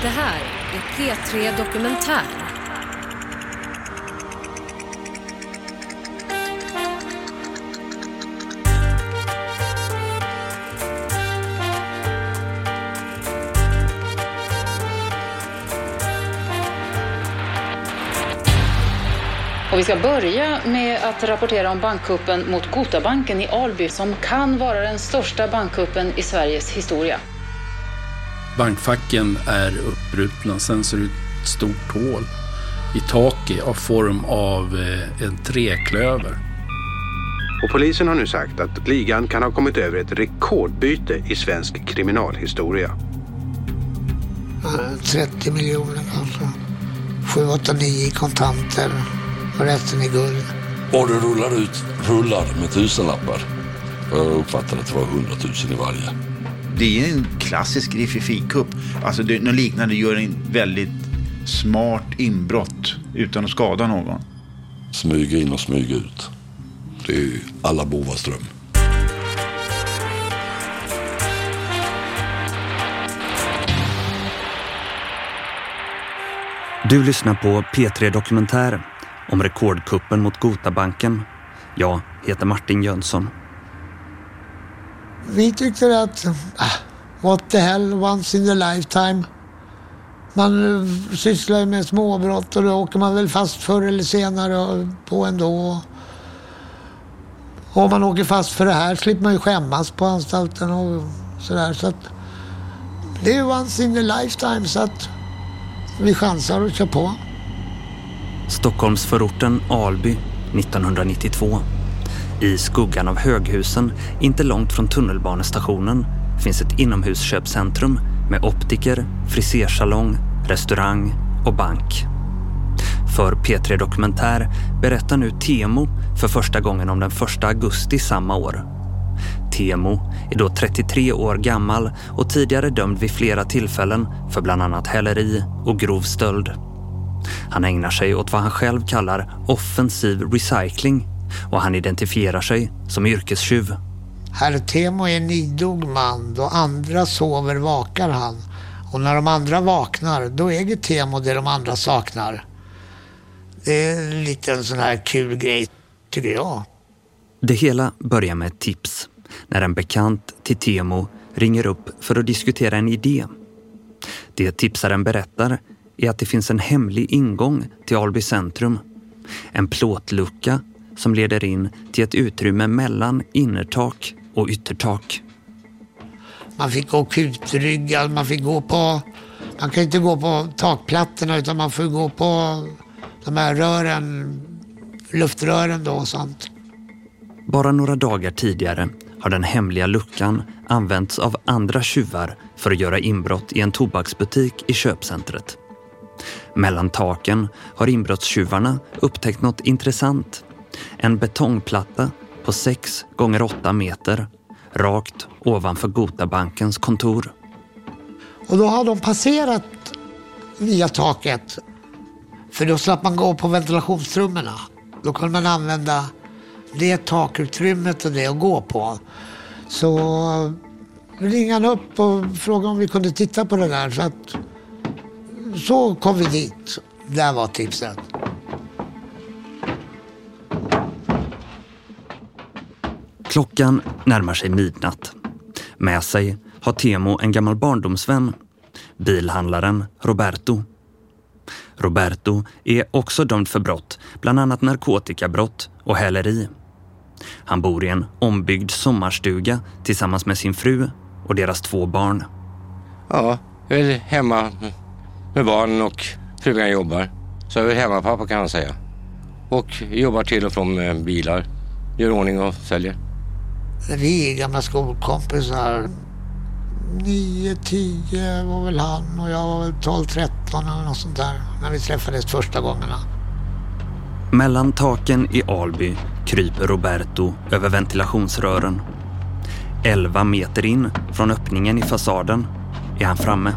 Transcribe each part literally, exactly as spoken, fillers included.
Det här är P tre Dokumentär. Och vi ska börja med att rapportera om bankkuppen mot Gotabanken i Alby som kan vara den största bankkuppen i Sveriges historia. Bankfacken är uppbrutna, sen ser det ut ett stort hål i taket av form av en träklöver. Och polisen har nu sagt att ligan kan ha kommit över ett rekordbyte i svensk kriminalhistoria. trettio miljoner kanske. sju, åtta, nio kontanter och resten i guld. Och det rullar ut rullar med tusenlappar. Jag uppfattade att det var hundratusen i varje. Det är en klassisk Riffifi-kupp. Alltså det, något liknande gör en väldigt smart inbrott utan att skada någon. Smyga in och smyga ut. Det är ju alla bovars dröm. Du lyssnar på P tre Dokumentär om rekordkuppen mot Gotabanken. Jag heter Martin Jönsson. Vi tyckte att what the hell, once in a lifetime. Man sysslar med småbrott och då åker man väl fast förr eller senare på ändå. Och om man åker fast för det här slipper man ju skämmas på anstalten och sådär. Så att det är once in a lifetime, så att vi chansar och kör på. Stockholmsförorten Alby nittonhundranittiotvå. I skuggan av höghusen, inte långt från tunnelbanestationen, finns ett inomhusköpcentrum med optiker, frisersalong, restaurang och bank. För P tre Dokumentär berättar nu Temo för första gången om den första augusti samma år. Temo är då trettiotre år gammal och tidigare dömd vid flera tillfällen för bland annat häleri och grov stöld. Han ägnar sig åt vad han själv kallar offensiv recycling och han identifierar sig som yrkestjuv. Herr Temo är en idog man, då andra sover vakar han. Och när de andra vaknar, då äger Temo det de andra saknar. Det är en liten sån här kul grej, tycker jag. Det hela börjar med ett tips när en bekant till Temo ringer upp för att diskutera en idé. Det tipsaren berättar är att det finns en hemlig ingång till Alby centrum. En plåtlucka som leder in till ett utrymme mellan innertak och yttertak. Man fick gå kutryggad, man fick gå på... Man kan inte gå på takplattorna utan man får gå på de här rören, luftrören då och sånt. Bara några dagar tidigare har den hemliga luckan använts av andra tjuvar för att göra inbrott i en tobaksbutik i köpcentret. Mellan taken har inbrottstjuvarna upptäckt något intressant. En betongplatta på sex gånger åtta meter rakt ovanför Gotabankens kontor. Och då har de passerat via taket, för då slapp man gå på ventilationstrummorna. Då kunde man använda det takutrymmet och det att gå på. Så ringde han upp och frågade om vi kunde titta på det där. Så, att, så kom vi dit. Där var tipset. Klockan närmar sig midnatt. Med sig har Temo en gammal barndomsvän, bilhandlaren Roberto. Roberto är också dömd för brott, bland annat narkotikabrott och häleri. Han bor i en ombyggd sommarstuga tillsammans med sin fru och deras två barn. Ja, jag är hemma med barnen och frugan jobbar. Så jag är hemma pappa kan man säga. Och jobbar till och från med bilar, gör ordning och säljer. Vi är gamla skolkompisar. nio tio var väl han och jag var väl tolv tretton eller något sånt där när vi träffades första gångerna. Mellan taken i Alby kryper Roberto över ventilationsrören. elva meter in från öppningen i fasaden är han framme.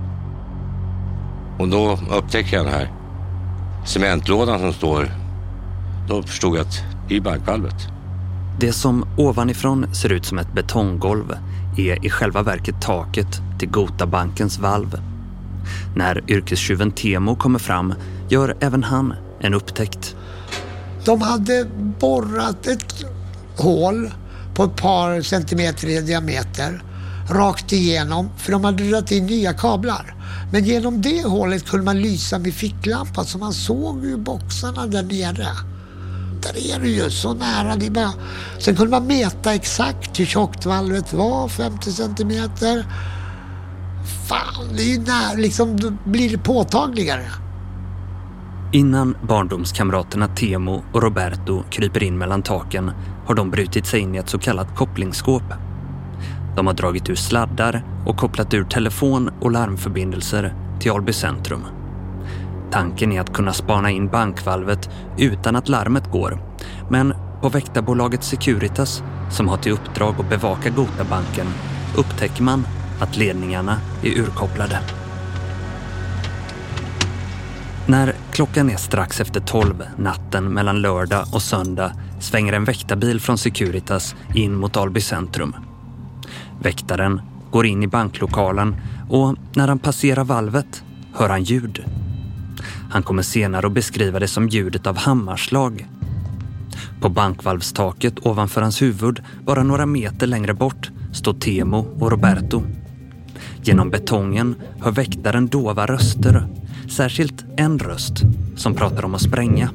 Och då upptäcker jag den här cementlådan som står. Då förstod jag att det är bankvalvet. Det som ovanifrån ser ut som ett betonggolv är i själva verket taket till Gotabankens valv. När yrkestjuven Teemu kommer fram gör även han en upptäckt. De hade borrat ett hål på ett par centimeter i diameter rakt igenom, för de hade dragit in nya kablar. Men genom det hålet kunde man lysa med ficklampa, så man såg ju boxarna där nere. Där är det ju så nära. Det bara... Sen kunde man mäta exakt hur tjockt valvet var, femtio centimeter. Fan, det är ju när, liksom, då blir det påtagligare. Innan barndomskamraterna Teemu och Roberto kryper in mellan taken har de brutit sig in i ett så kallat kopplingsskåp. De har dragit ur sladdar och kopplat ur telefon- och larmförbindelser till Alby centrum. Tanken är att kunna spana in bankvalvet utan att larmet går. Men på väktarbolaget Securitas, som har till uppdrag att bevaka Gotabanken, upptäcker man att ledningarna är urkopplade. När klockan är strax efter tolv natten mellan lördag och söndag svänger en väktarbil från Securitas in mot Alby centrum. Väktaren går in i banklokalen och när han passerar valvet hör han ljud. Han kommer senare att beskriva det som ljudet av hammarslag. På bankvalvstaket ovanför hans huvud, bara några meter längre bort, står Teemu och Roberto. Genom betongen hör väktaren dova röster, särskilt en röst som pratar om att spränga.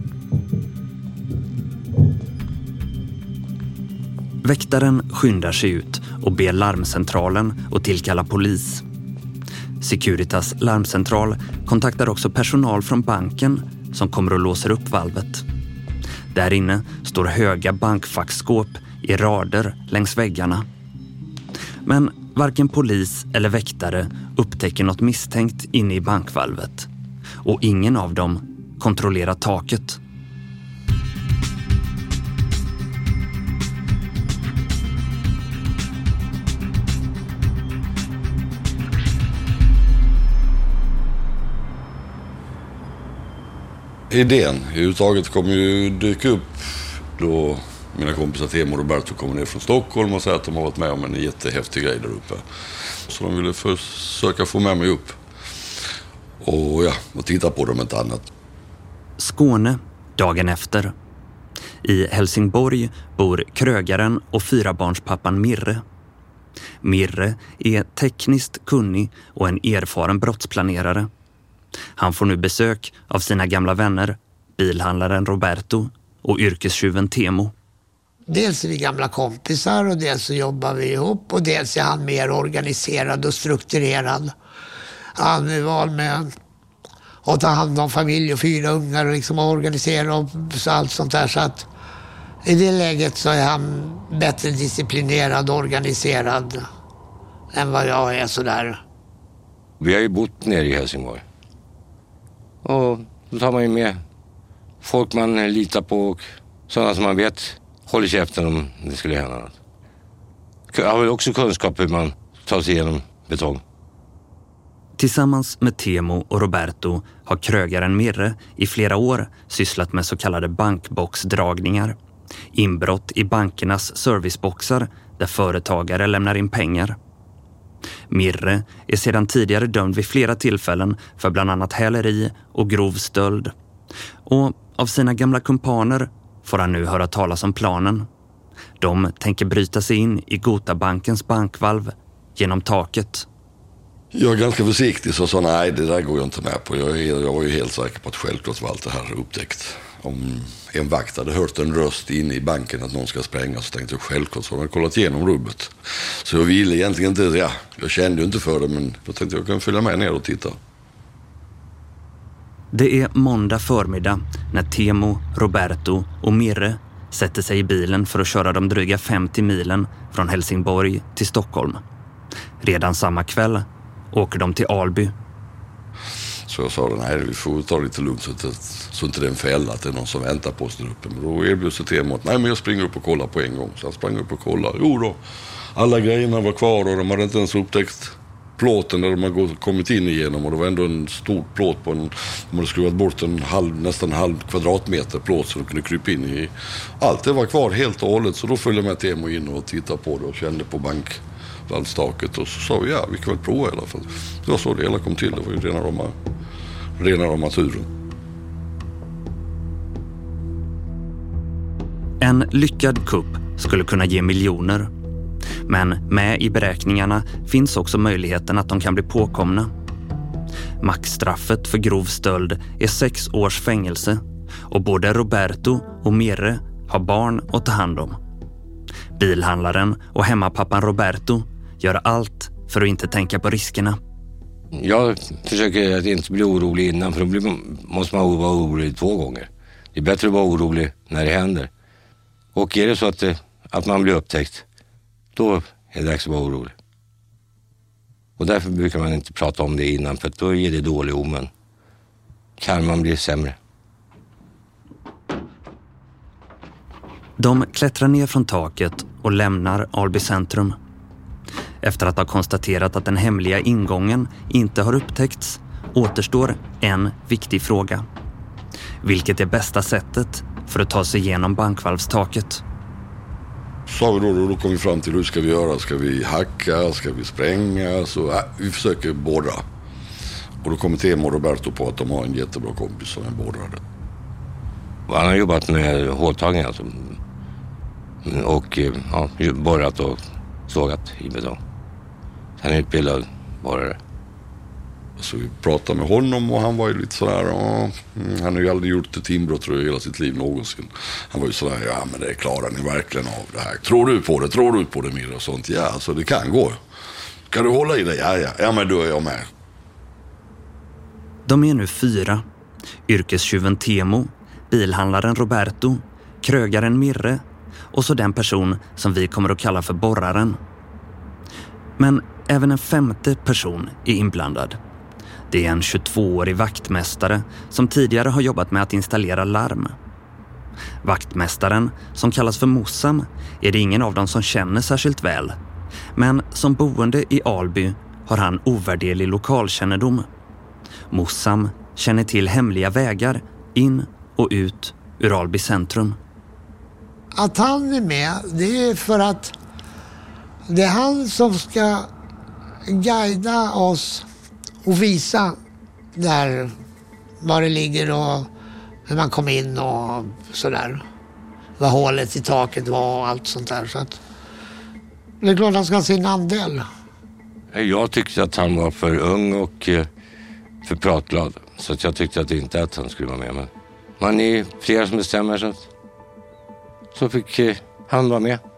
Väktaren skyndar sig ut och ber larmcentralen att tillkalla polis. Securitas larmcentral kontaktar också personal från banken som kommer och låser upp valvet. Där inne står höga bankfackskåp i rader längs väggarna. Men varken polis eller väktare upptäcker något misstänkt inne i bankvalvet. Och ingen av dem kontrollerar taket. Idén i överhuvudtaget kommer ju dyka upp då mina kompisar Teemu och Roberto kommer ner från Stockholm och säger att de har varit med om en jättehäftig grej där uppe. Så de ville försöka få med mig upp och ja, och titta på dem ett annat. Skåne, dagen efter. I Helsingborg bor krögaren och fyrabarnspappan Mirre. Mirre är tekniskt kunnig och en erfaren brottsplanerare. Han får nu besök av sina gamla vänner, bilhandlaren Roberto och yrkestjuven Teemu. Dels är vi gamla kompisar och dels så jobbar vi ihop och dels är han mer organiserad och strukturerad. Han är van med att ta hand om familj och fyra ungar och liksom organisera och allt sånt där. Så att i det läget så är han bättre disciplinerad och organiserad än vad jag är sådär. Vi har ju bott nere i Helsingborg. Och då tar man ju med folk man litar på och sådana som man vet håller käften om det skulle hända något. Jag har väl också kunskap hur man tar sig igenom betong. Tillsammans med Teemu och Roberto har krögaren Mirre i flera år sysslat med så kallade bankboxdragningar. Inbrott i bankernas serviceboxar där företagare lämnar in pengar. Mirre är sedan tidigare dömd vid flera tillfällen för bland annat häleri och grov stöld. Och av sina gamla kumpaner får han nu höra talas om planen. De tänker bryta sig in i Gotabankens bankvalv genom taket. Jag är ganska försiktig så sa nej, det där går jag inte med på. Jag, är, jag var ju helt säker på att självklart var allt det här upptäckt. Om en vakt hade hört en röst inne i banken att någon ska spränga så tänkte jag självklart så hade jag kollat igenom rubbet. Så jag ville egentligen inte, ja, jag kände ju inte för det men jag tänkte jag kan följa med ner och titta. Det är måndag förmiddag när Teemu, Roberto och Mirre sätter sig i bilen för att köra de dryga femtio milen från Helsingborg till Stockholm. Redan samma kväll åker de till Alby. Så jag sa, nej vi får ta det lite lugnt så, att, så inte det är en fälla att det är någon som väntar på oss där uppe. Men då erbjöd sig Teemu att nej men jag springer upp och kollar på en gång. Så jag sprang upp och kollade. Jo då, alla grejerna var kvar och de hade inte ens upptäckt plåten där de har kommit in igenom. Och det var ändå en stor plåt på en, de hade skruvat bort en halv, nästan en halv kvadratmeter plåt så de kunde krypa in i. Allt det var kvar helt och hållet så då följde jag med Teemu in och tittade på det och kände på bank. valvstaket och så sa vi ja, vi kan väl prova i alla fall. Det var så det hela kom till, det var ju rena rama, rena rama turen. En lyckad kupp skulle kunna ge miljoner. Men med i beräkningarna finns också möjligheten att de kan bli påkomna. Maxstraffet för grov stöld är sex års fängelse och både Roberto och Mirre har barn att ta hand om. Bilhandlaren och hemmapappan Roberto gör allt för att inte tänka på riskerna. Jag försöker att inte bli orolig innan, för då blir, måste man vara orolig två gånger. Det är bättre att vara orolig när det händer. Och är det så att, det, att man blir upptäckt, då är det dags att vara orolig. Och därför brukar man inte prata om det innan, för då ger det dålig omen. Kan man bli sämre. De klättrar ner från taket och lämnar Alby centrum. Efter att ha konstaterat att den hemliga ingången inte har upptäckts återstår en viktig fråga. Vilket är bästa sättet för att ta sig igenom bankvalvstaket? Sa vi då, då kom vi fram till hur ska vi göra? Ska vi hacka? Ska vi spränga? Så äh, vi försöker borra. Och då kommer Temo och Roberto på att de har en jättebra kompis som är borrare. Han har jobbat med håltagning alltså. Och ja, borrat och sågat i betong. Han är utbildad borrare. Så vi pratade med honom och han var ju lite sådär, ja, han har ju aldrig gjort ett inbrott tror jag hela sitt liv någonsin. Han var ju sådär, ja men det klarar ni verkligen av det här. Tror du på det? Tror du på det mer och sånt? Ja, så det kan gå. Kan du hålla i det? Ja, ja, ja men då är jag med. De är nu fyra. Yrkestjuven Temo, bilhandlaren Roberto, krögaren Mirre och så den person som vi kommer att kalla för borraren. Men även en femte person är inblandad. Det är en tjugotvåårig vaktmästare som tidigare har jobbat med att installera larm. Vaktmästaren, som kallas för Mossam, är det ingen av dem som känner särskilt väl. Men som boende i Alby har han ovärderlig lokalkännedom. Mossam känner till hemliga vägar in och ut ur Alby centrum. Att han är med, det är för att det är han som ska guida oss och visa där var det ligger och hur man kom in och sådär. Vad hålet i taket var och allt sånt där. Så att det är klart att han ska ha sin andel. Jag tyckte att han var för ung och för pratglad. Så att jag tyckte att inte att han skulle vara med. Men man är flera som bestämmer så att så fick han vara med.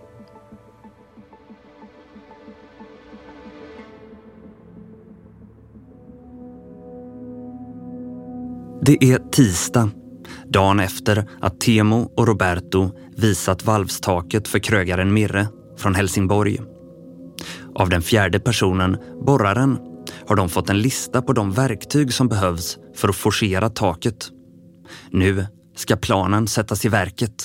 Det är tisdag, dagen efter att Temo och Roberto visat valvstaket för krögaren Mirre från Helsingborg. Av den fjärde personen, borraren, har de fått en lista på de verktyg som behövs för att forcera taket. Nu ska planen sättas i verket.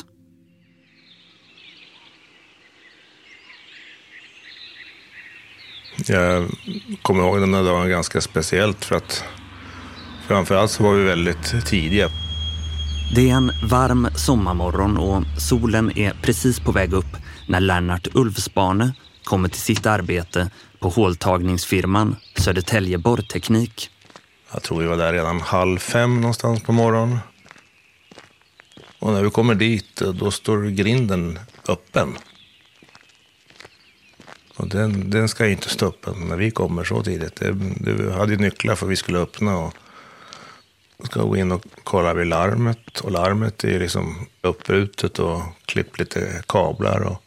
Jag kommer ihåg den här dagen ganska speciellt för att framförallt så var vi väldigt tidiga. Det är en varm sommarmorgon och solen är precis på väg upp när Lennart Ulfsbane kommer till sitt arbete på håltagningsfirman Södertälje Borrteknik. Jag tror vi var där redan halv fem någonstans på morgonen. Och när vi kommer dit då står grinden öppen. Och den, den ska inte stå öppen när vi kommer så tidigt. Det, det hade ju nycklar för vi skulle öppna och ska gå in och kolla vid larmet. Och larmet är liksom upprutet och klippt lite kablar. Och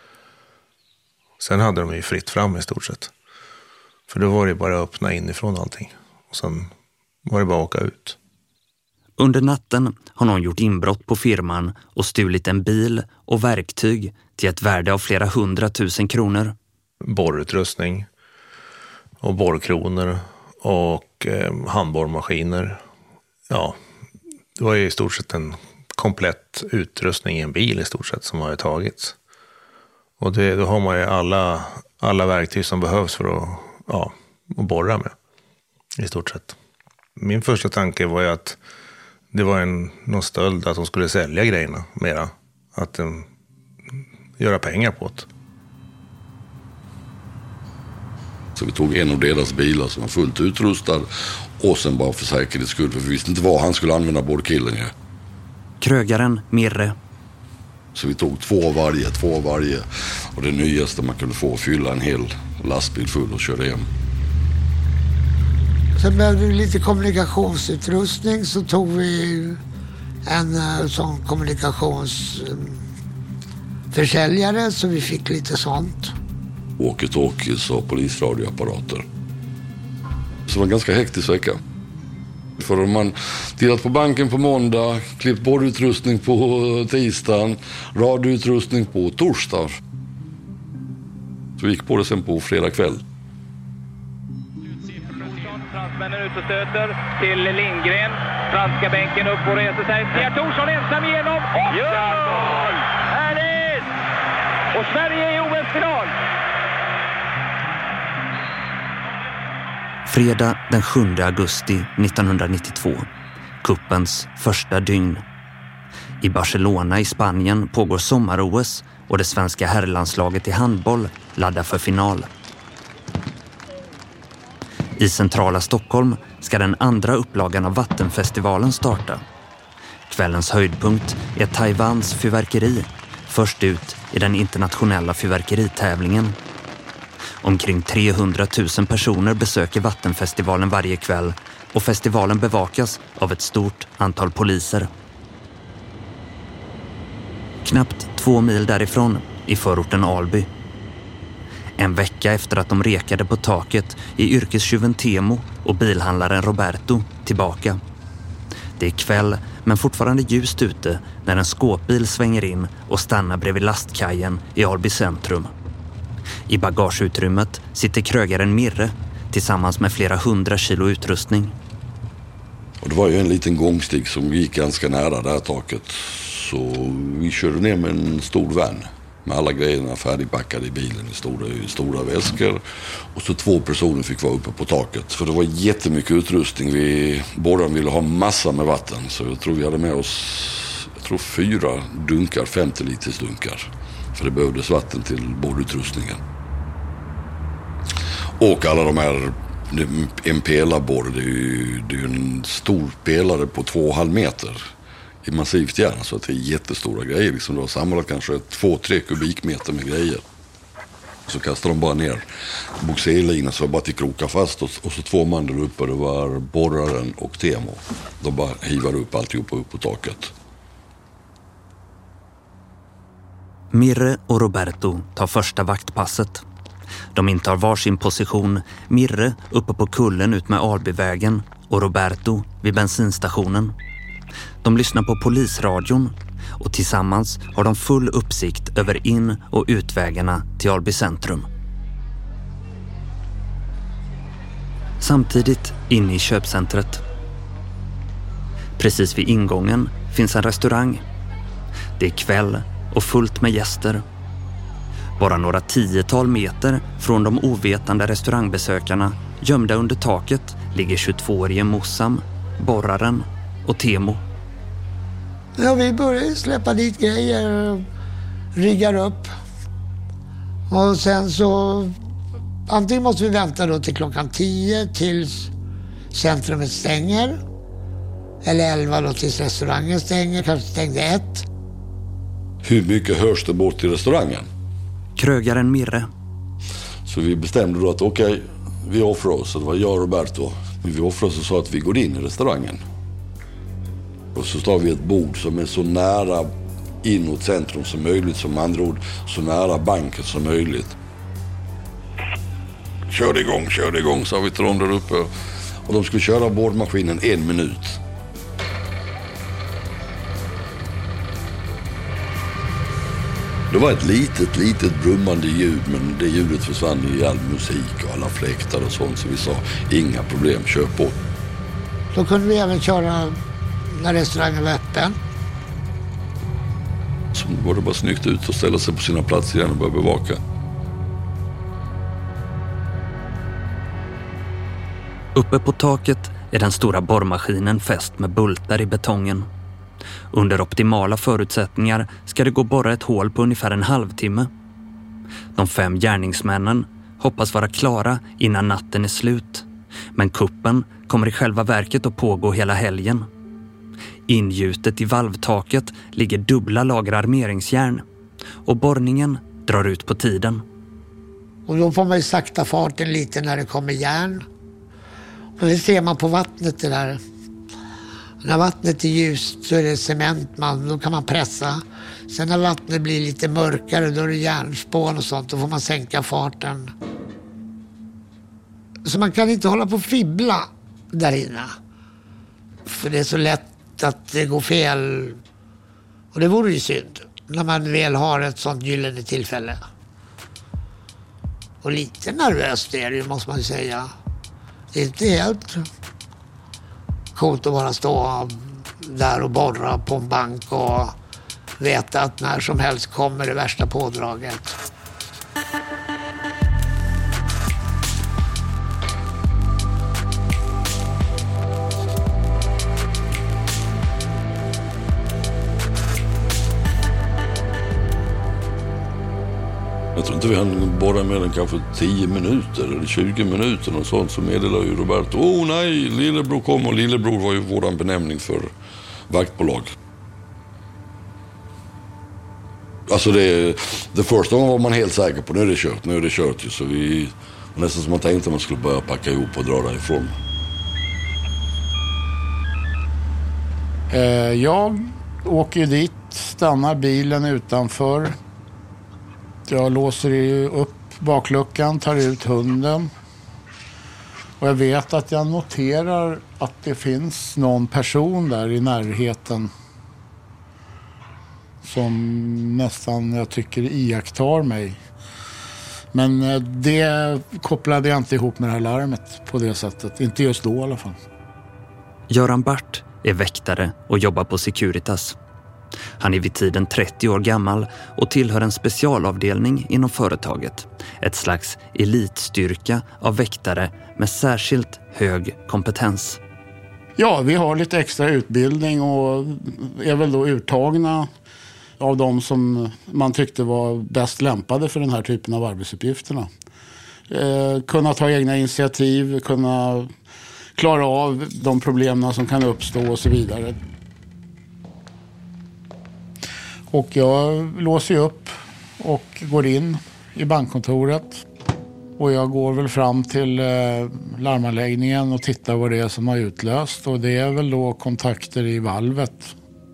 sen hade de ju fritt fram i stort sett. För då var det bara att öppna inifrån allting. Och sen var det bara att åka ut. Under natten har någon gjort inbrott på firman och stulit en bil och verktyg till ett värde av flera hundratusen kronor. Borrutrustning och borrkronor och eh, handborrmaskiner. Ja, det var ju i stort sett en komplett utrustning i en bil i stort sett som har tagits. Och det, då har man ju alla, alla verktyg som behövs för att, ja, att borra med i stort sett. Min första tanke var ju att det var en, någon stöld att de skulle sälja grejerna mera. Att um, göra pengar på det. Så vi tog en av deras bilar som var fullt utrustad och sen bara för säkerhets skull, för vi visste inte vad han skulle använda borrkillen i. Krögaren Mirre. Så vi tog två av varje, två av varje. Och det nyaste man kunde få, fylla en hel lastbil full och köra hem. Sen behövde vi lite kommunikationsutrustning, så tog vi en uh, sån kommunikationsförsäljare um, så vi fick lite sånt. Walkie-talkies och polisradioapparater. Så det var en ganska hektisk vecka. För om man tittat på banken på måndag, klippt borrutrustning på tisdagen, radioutrustning på torsdag. Så vi gick på det sen på fredag kväll. Fransmännen ut och stöter till Lindgren. Franska bänken upp och reser sig. Pierre Thorsson ensam igenom. Och mål! Härligt! Och Sverige är i O S-final. Fredag den sjunde augusti nittonhundranittiotvå. Kuppens första dygn. I Barcelona i Spanien pågår sommar-O S och det svenska herrlandslaget i handboll laddar för final. I centrala Stockholm ska den andra upplagan av Vattenfestivalen starta. Kvällens höjdpunkt är Taiwans fyrverkeri, först ut i den internationella fyrverkeritävlingen. Omkring trehundratusen personer besöker Vattenfestivalen varje kväll och festivalen bevakas av ett stort antal poliser. Knappt två mil därifrån, i förorten Alby. En vecka efter att de rekade på taket är yrkestjuven Temo och bilhandlaren Roberto tillbaka. Det är kväll men fortfarande ljust ute när en skåpbil svänger in och stannar bredvid lastkajen i Alby centrum. I bagageutrymmet sitter krögaren Mirre tillsammans med flera hundra kilo utrustning. Och det var ju en liten gångstig som gick ganska nära det här taket. Så vi körde ner med en stor van med alla grejerna färdigpackade i bilen i stora, i stora väskor. Och så två personer fick vara uppe på taket. För det var jättemycket utrustning. Vi, borraren ville ha massa med vatten. Så jag tror vi hade med oss jag tror fyra dunkar, femtio liters dunkar. För det behövdes vatten till borrutrustningen. Och alla de här, en pelarborr, det är ju det är en stor pelare på två och en halv meter i massivt järn, så att det är jättestora grejer. Liksom det var samlat kanske två, tre kubikmeter med grejer. Så kastade de bara ner boxerlinan så var bara till kroka fast och, och så två man där uppe, det var borraren och Temo. De bara hivade upp alltihop upp på taket. Mirre och Roberto tar första vaktpasset. De intar varsin position, Mirre uppe på kullen ut med Albyvägen och Roberto vid bensinstationen. De lyssnar på polisradion och tillsammans har de full uppsikt över in- och utvägarna till Alby centrum. Samtidigt inne i köpcentret. Precis vid ingången finns en restaurang. Det är kväll och fullt med gäster. Bara några tiotal meter från de ovetande restaurangbesökarna, gömda under taket, ligger tjugotvåårige Mossam, borraren och Temo. Ja, vi börjar släppa dit grejer, riggar upp. Och sen så antingen måste vi vänta då till klockan tio tills centrumet stänger. Eller elva då tills restaurangen stänger, kanske stängde ett. Hur mycket hörs det bort till restaurangen? Krögaren Mirre. Så vi bestämde då att okej, okay, vi offrar oss. Det var jag och Roberto. Men vi offrar oss och sa att vi går in i restaurangen. Och så står vi ett bord som är så nära inåt centrum som möjligt, som andra ord, så nära banken som möjligt. Kör det igång, kör det igång, sa vi till dem där uppe. Och de skulle köra borrmaskinen en minut. Det var ett litet, litet brummande ljud, men det ljudet försvann i all musik och alla fläktar och sånt. Så vi sa, inga problem, kör på. Då kunde vi även köra när restaurangen var öppen. Så var det bara snyggt ut och ställa sig på sina platser igen och börja bevaka. Uppe på taket är den stora borrmaskinen fäst med bultar i betongen. Under optimala förutsättningar ska det gå borra ett hål på ungefär en halvtimme. De fem gärningsmännen, hoppas vara klara innan natten är slut. Men kuppen kommer i själva verket att pågå hela helgen. Ingjutet i valvtaket ligger dubbla lager armeringsjärn och borrningen drar ut på tiden. Och då får man ju sakta farten lite när det kommer järn. Och det ser man på vattnet det där. När vattnet är ljust så är det cement, man, då kan man pressa. Sen när vattnet blir lite mörkare då är det järnspån och sånt, då får man sänka farten. Så man kan inte hålla på och fibbla där inne. För det är så lätt att det går fel. Och det vore ju synd när man väl har ett sånt gyllene tillfälle. Och lite nervöst är det ju, måste man ju säga. Det är inte helt coolt att bara stå där och borra på en bank och veta att när som helst kommer det värsta pådraget. Jag tror inte vi hann borra mer än kanske tio minuter eller tjugo minuter och sånt, så meddelade ju Roberto, åh oh, nej, lillebror kom, och lillebror var ju våran benämning för vaktbolag. Alltså det, det första gången var man helt säker på, nu är det kört, nu är det kört ju, så vi, nästan som man tänkte att man skulle börja packa ihop och dra därifrån. Eh, jag åker ju dit, stannar bilen utanför. Jag låser ju upp bakluckan, tar ut hunden. Och jag vet att jag noterar att det finns någon person där i närheten som nästan, jag tycker, iakttar mig. Men det kopplade jag inte ihop med det här larmet på det sättet. Inte just då i alla fall. Göran Bart är väktare och jobbar på Securitas. Han är vid tiden trettio år gammal och tillhör en specialavdelning inom företaget. Ett slags elitstyrka av väktare med särskilt hög kompetens. Ja, vi har lite extra utbildning och är väl då uttagna av de som man tyckte var bäst lämpade för den här typen av arbetsuppgifterna. Eh, kunna ta egna initiativ, kunna klara av de problemen som kan uppstå och så vidare. Och jag låser upp och går in i bankkontoret. Och jag går väl fram till eh, larmanläggningen och tittar vad det är som har utlöst. Och det är väl då kontakter i valvet.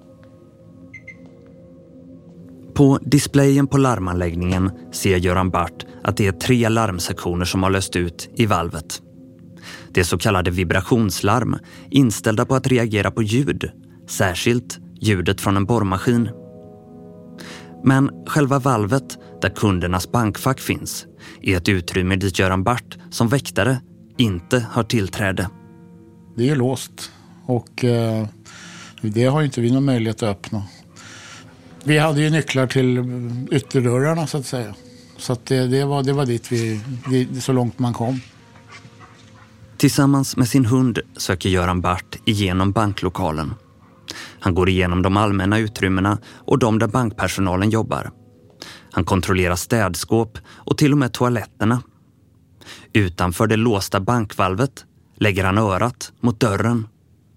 På displayen på larmanläggningen ser Göran Bart att det är tre larmsektioner som har löst ut i valvet. Det är så kallade vibrationslarm, inställda på att reagera på ljud, särskilt ljudet från en borrmaskin. Men själva valvet, där kundernas bankfack finns, är ett utrymme dit Göran Bart som väktare inte har tillträde. Det är låst och eh, det har inte vi någon möjlighet att öppna. Vi hade ju nycklar till ytterdörrarna så att säga. Så att det, det, var, det var dit vi, det, så långt man kom. Tillsammans med sin hund söker Göran Bart igenom banklokalen. Han går igenom de allmänna utrymmena och de där bankpersonalen jobbar. Han kontrollerar städskåp och till och med toaletterna. Utanför det låsta bankvalvet lägger han örat mot dörren.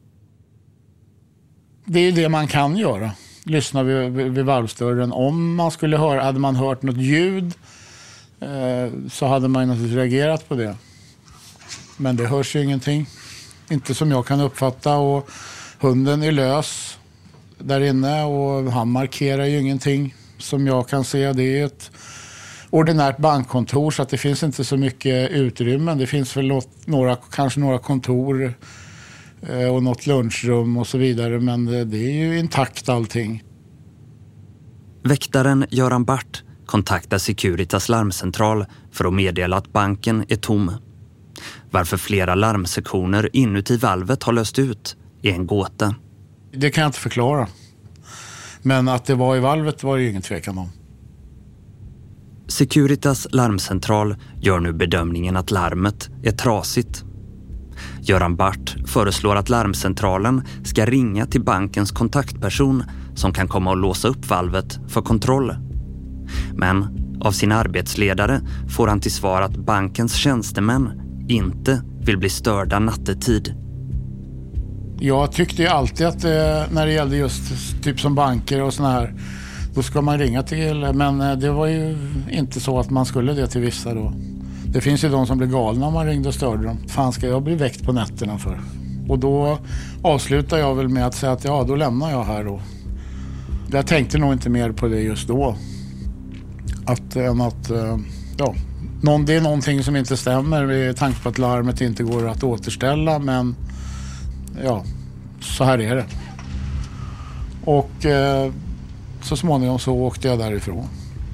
Det är det man kan göra. Lyssna vid, vid, vid valvsdörren. Om man skulle höra, hade man hört något ljud eh, så hade man naturligtvis reagerat på det. Men det hörs ju ingenting. Inte som jag kan uppfatta, och hunden är lös där inne och han markerar ju ingenting som jag kan se. Det är ett ordinärt bankkontor så att det finns inte så mycket utrymmen. Det finns väl några, kanske några kontor och något lunchrum och så vidare, men det är ju intakt allting. Väktaren Göran Bart kontaktar Securitas larmcentral för att meddela att banken är tom. Varför flera larmsektioner inuti valvet har löst ut är en gåta. Det kan jag inte förklara. Men att det var i valvet var det ingen tvekan om. Securitas larmcentral gör nu bedömningen att larmet är trasigt. Göran Bart föreslår att larmcentralen ska ringa till bankens kontaktperson som kan komma och låsa upp valvet för kontroll. Men Av sin arbetsledare får han till svar att bankens tjänstemän inte vill bli störda nattetid. Jag tyckte ju alltid att eh, när det gällde just typ som banker och såna här, då ska man ringa till, men eh, det var ju inte så att man skulle det till vissa då. Det finns ju de som blir galna om man ringde och störde dem. Fan, ska jag bli väckt på nätterna för? Och då avslutar jag väl med att säga att ja, då lämnar jag här då. Jag tänkte nog inte mer på det just då. Att, än att, eh, ja, någon, det är någonting som inte stämmer med tanke på att larmet inte går att återställa, men ja, så här är det. Och eh, så småningom så åkte jag därifrån.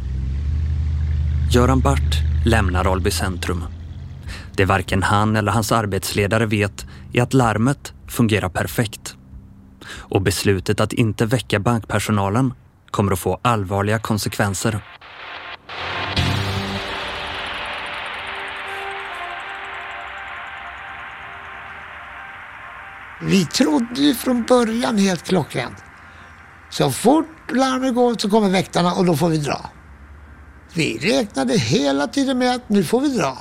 Göran Bart lämnar Alby centrum. Det varken han eller hans arbetsledare vet är att larmet fungerar perfekt. Och beslutet att inte väcka bankpersonalen kommer att få allvarliga konsekvenser. Vi trodde ju från början helt klockan. Så fort larmet går så kommer väktarna och då får vi dra. Vi räknade hela tiden med att nu får vi dra.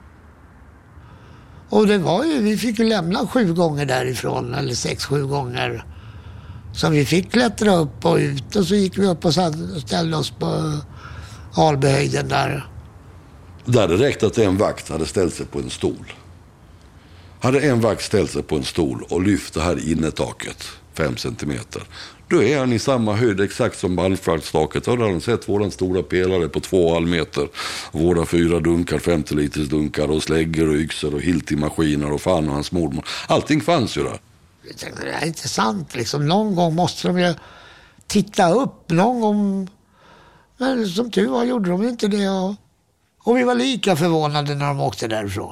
Och det var ju, vi fick ju lämna sju gånger därifrån, eller sex, sju gånger. Så vi fick klättra upp och ut och så gick vi upp och ställde oss på Albyhöjden där. Där hade räckt att en vakt hade ställt sig på en stol. Hade en vakt ställt sig på en stol och lyft det här innetaket fem centimeter, då är han i samma höjd exakt som bankvaktstaket. Då hade han sett våran stora pelare på två och en halv meter. Våra fyra dunkar, femtio liters dunkar och släggor och yxor och Hilti-maskiner och fan och hans mormor. Allting fanns ju där. Jag tänkte, det är inte sant liksom. Någon gång måste de ju titta upp. Någon gång... Men som tur var gjorde de inte det. Och, och vi var lika förvånade när de åkte därifrån.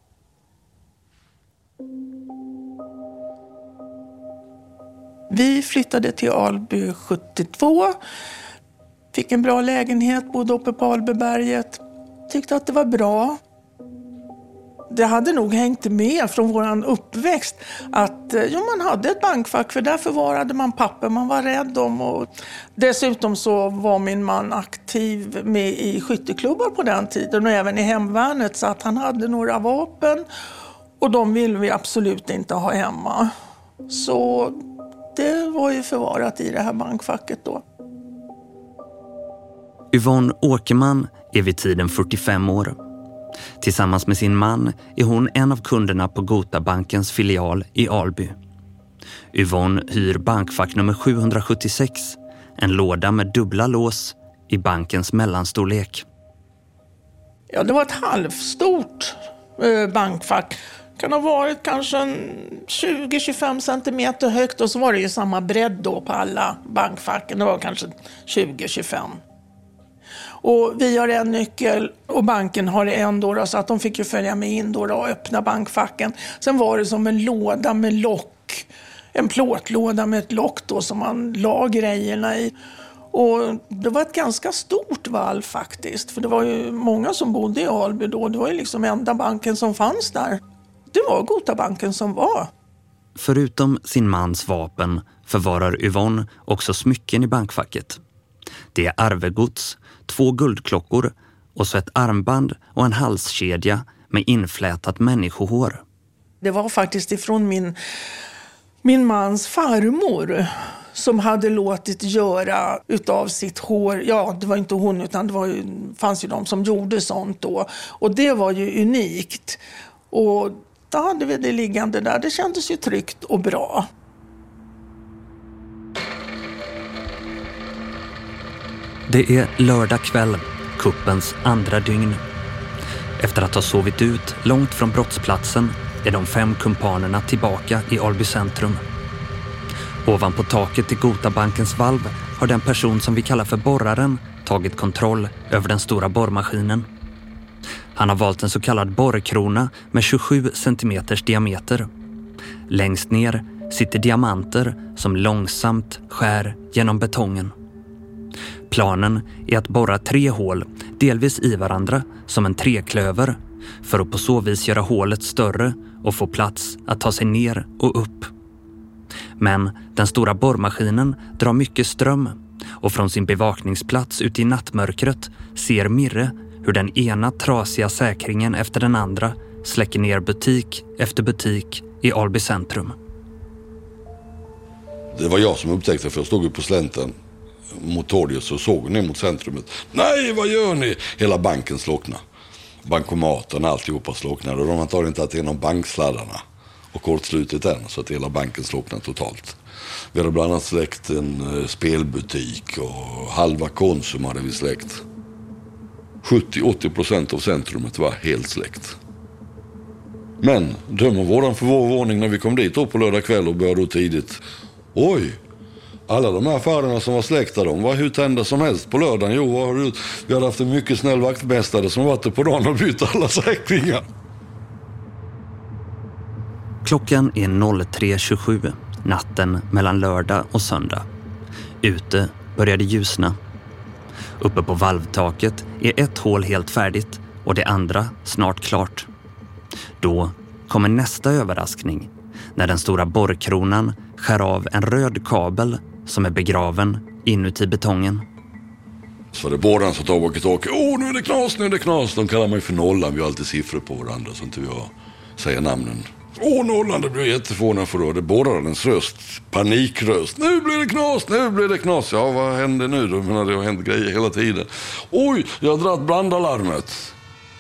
Vi flyttade till Alby sjuttiotvå. Fick en bra lägenhet, bodde uppe på Albyberget. Tyckte att det var bra. Det hade nog hängt med från våran uppväxt att jo, man hade ett bankfack, för där förvarade man papper man var rädd om. Och dessutom så var min man aktiv med i skytteklubbar på den tiden och även i hemvärnet, så att han hade några vapen och de ville vi absolut inte ha hemma. Så det var ju förvarat i det här bankfacket då. Yvonne Åkerman är vid tiden fyrtiofem år. Tillsammans med sin man är hon en av kunderna på Gotabankens filial i Alby. Yvonne hyr bankfack nummer sjuhundrasjuttiosex, en låda med dubbla lås i bankens mellanstorlek. Ja, det var ett halvstort eh, bankfack. Kan ha varit kanske tjugo till tjugofem centimeter högt, och så var det ju samma bredd då på alla bankfacken. Det var kanske tjugo till tjugofem. Och vi har en nyckel och banken har en då, så att de fick ju följa med in då och öppna bankfacken. Sen var det som en låda med lock, en plåtlåda med ett lock då som man la grejerna i. Och det var ett ganska stort valv faktiskt, för det var ju många som bodde i Alby då. Det var ju liksom enda banken som fanns där. Det var Gotabanken som var. Förutom sin mans vapen förvarar Yvonne också smycken i bankfacket. Det är arvegods, två guldklockor och så ett armband och en halskedja med inflätat människohår. Det var faktiskt ifrån min, min mans farmor som hade låtit göra utav sitt hår. Ja, det var inte hon, utan det var ju, fanns ju de som gjorde sånt då. Och det var ju unikt. Och då hade vi det liggande där. Det kändes ju tryggt och bra. Det är lördag kväll, kuppens andra dygn. Efter att ha sovit ut långt från brottsplatsen är de fem kumpanerna tillbaka i Alby centrum. Ovanpå taket i Gotabankens valv har den person som vi kallar för borraren tagit kontroll över den stora borrmaskinen. Han har valt en så kallad borrkrona med tjugosju centimeters diameter. Längst ner sitter diamanter som långsamt skär genom betongen. Planen är att borra tre hål, delvis i varandra som en treklöver, för att på så vis göra hålet större och få plats att ta sig ner och upp. Men den stora borrmaskinen drar mycket ström och från sin bevakningsplats ute i nattmörkret ser Mirre hur den ena trasiga säkringen efter den andra släcker ner butik efter butik i Alby centrum. Det var jag som upptäckte, för jag stod ju på slänten mot torget och såg ner mot centrumet. Nej, vad gör ni? Hela banken slocknade. Bankomaten, alltihopa slocknade. Och de antar inte att det är någon banksladdarna och kortslutet än, så att hela banken slocknade totalt. Vi hade bland annat släckt en spelbutik och halva Konsum hade vi släckt. sjuttio till åttio procent av centrumet var helt släckt. Men döm om våran för vår våning när vi kom dit då på lördag kväll och började då tidigt. Oj, alla de här affärerna som var släckta, de var hur tända som helst på lördagen. Jo, vad har du? Vi hade haft en mycket snäll vaktmästare som varit på dagen och bytt alla säkringar. Klockan är tre tjugosju, natten mellan lördag och söndag. Ute börjar det ljusna. Uppe på valvtaket är ett hål helt färdigt och det andra snart klart. Då kommer nästa överraskning när den stora borrkronan skär av en röd kabel som är begraven inuti betongen. Så var det borran som tar walkie-talkie. Åh, nu är det knas, nu är det knas. De kallar mig för Nollan, vi har alltid siffror på varandra så inte jag säger namnen. Åh, Nollan, det blir jätteförvånad för då. Det är borrarens röst, panikröst. Nu blir det knas, nu blir det knas. Ja, vad händer nu då? Men det har hänt grejer hela tiden. Oj, jag har dratt brandalarmet.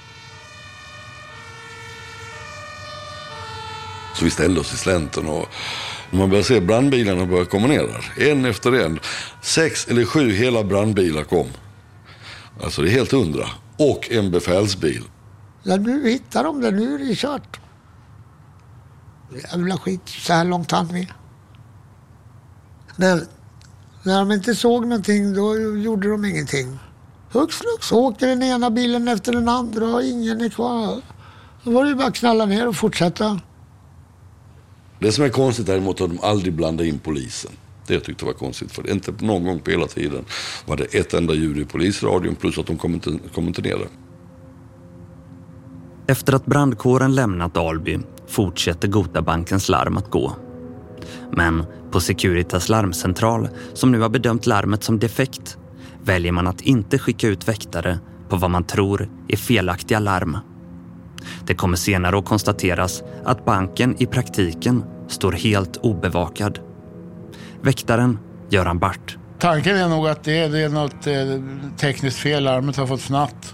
Så vi ställde oss i slänten och när man börjar se brandbilarna börja komma ner där. En efter en. Sex eller sju hela brandbilar kom. Alltså det är helt hundra. Och en befälsbil. Ja, nu hittar de det. Nu är det kört. Jävla skit. Så här långt hann vi. Men när de inte såg någonting då gjorde de ingenting. Hux flux åkte den ena bilen efter den andra och ingen är kvar. Då var det bara att knalla ner och fortsätta. Det som är konstigt däremot är att de aldrig blandade in polisen. Det jag tyckte var konstigt, för inte någon gång på hela tiden var det ett enda ljud i polisradion plus att de kom inte, kom inte ner det. Efter att brandkåren lämnat Alby fortsätter Gotabankens larm att gå. Men på Securitas larmcentral, som nu har bedömt larmet som defekt, väljer man att inte skicka ut väktare på vad man tror är felaktiga larm. Det kommer senare att konstateras att banken i praktiken står helt obevakad. Väktaren Göran Bart. Tanken är nog att det är, det är något eh, tekniskt fel. Larmet har fått fnatt.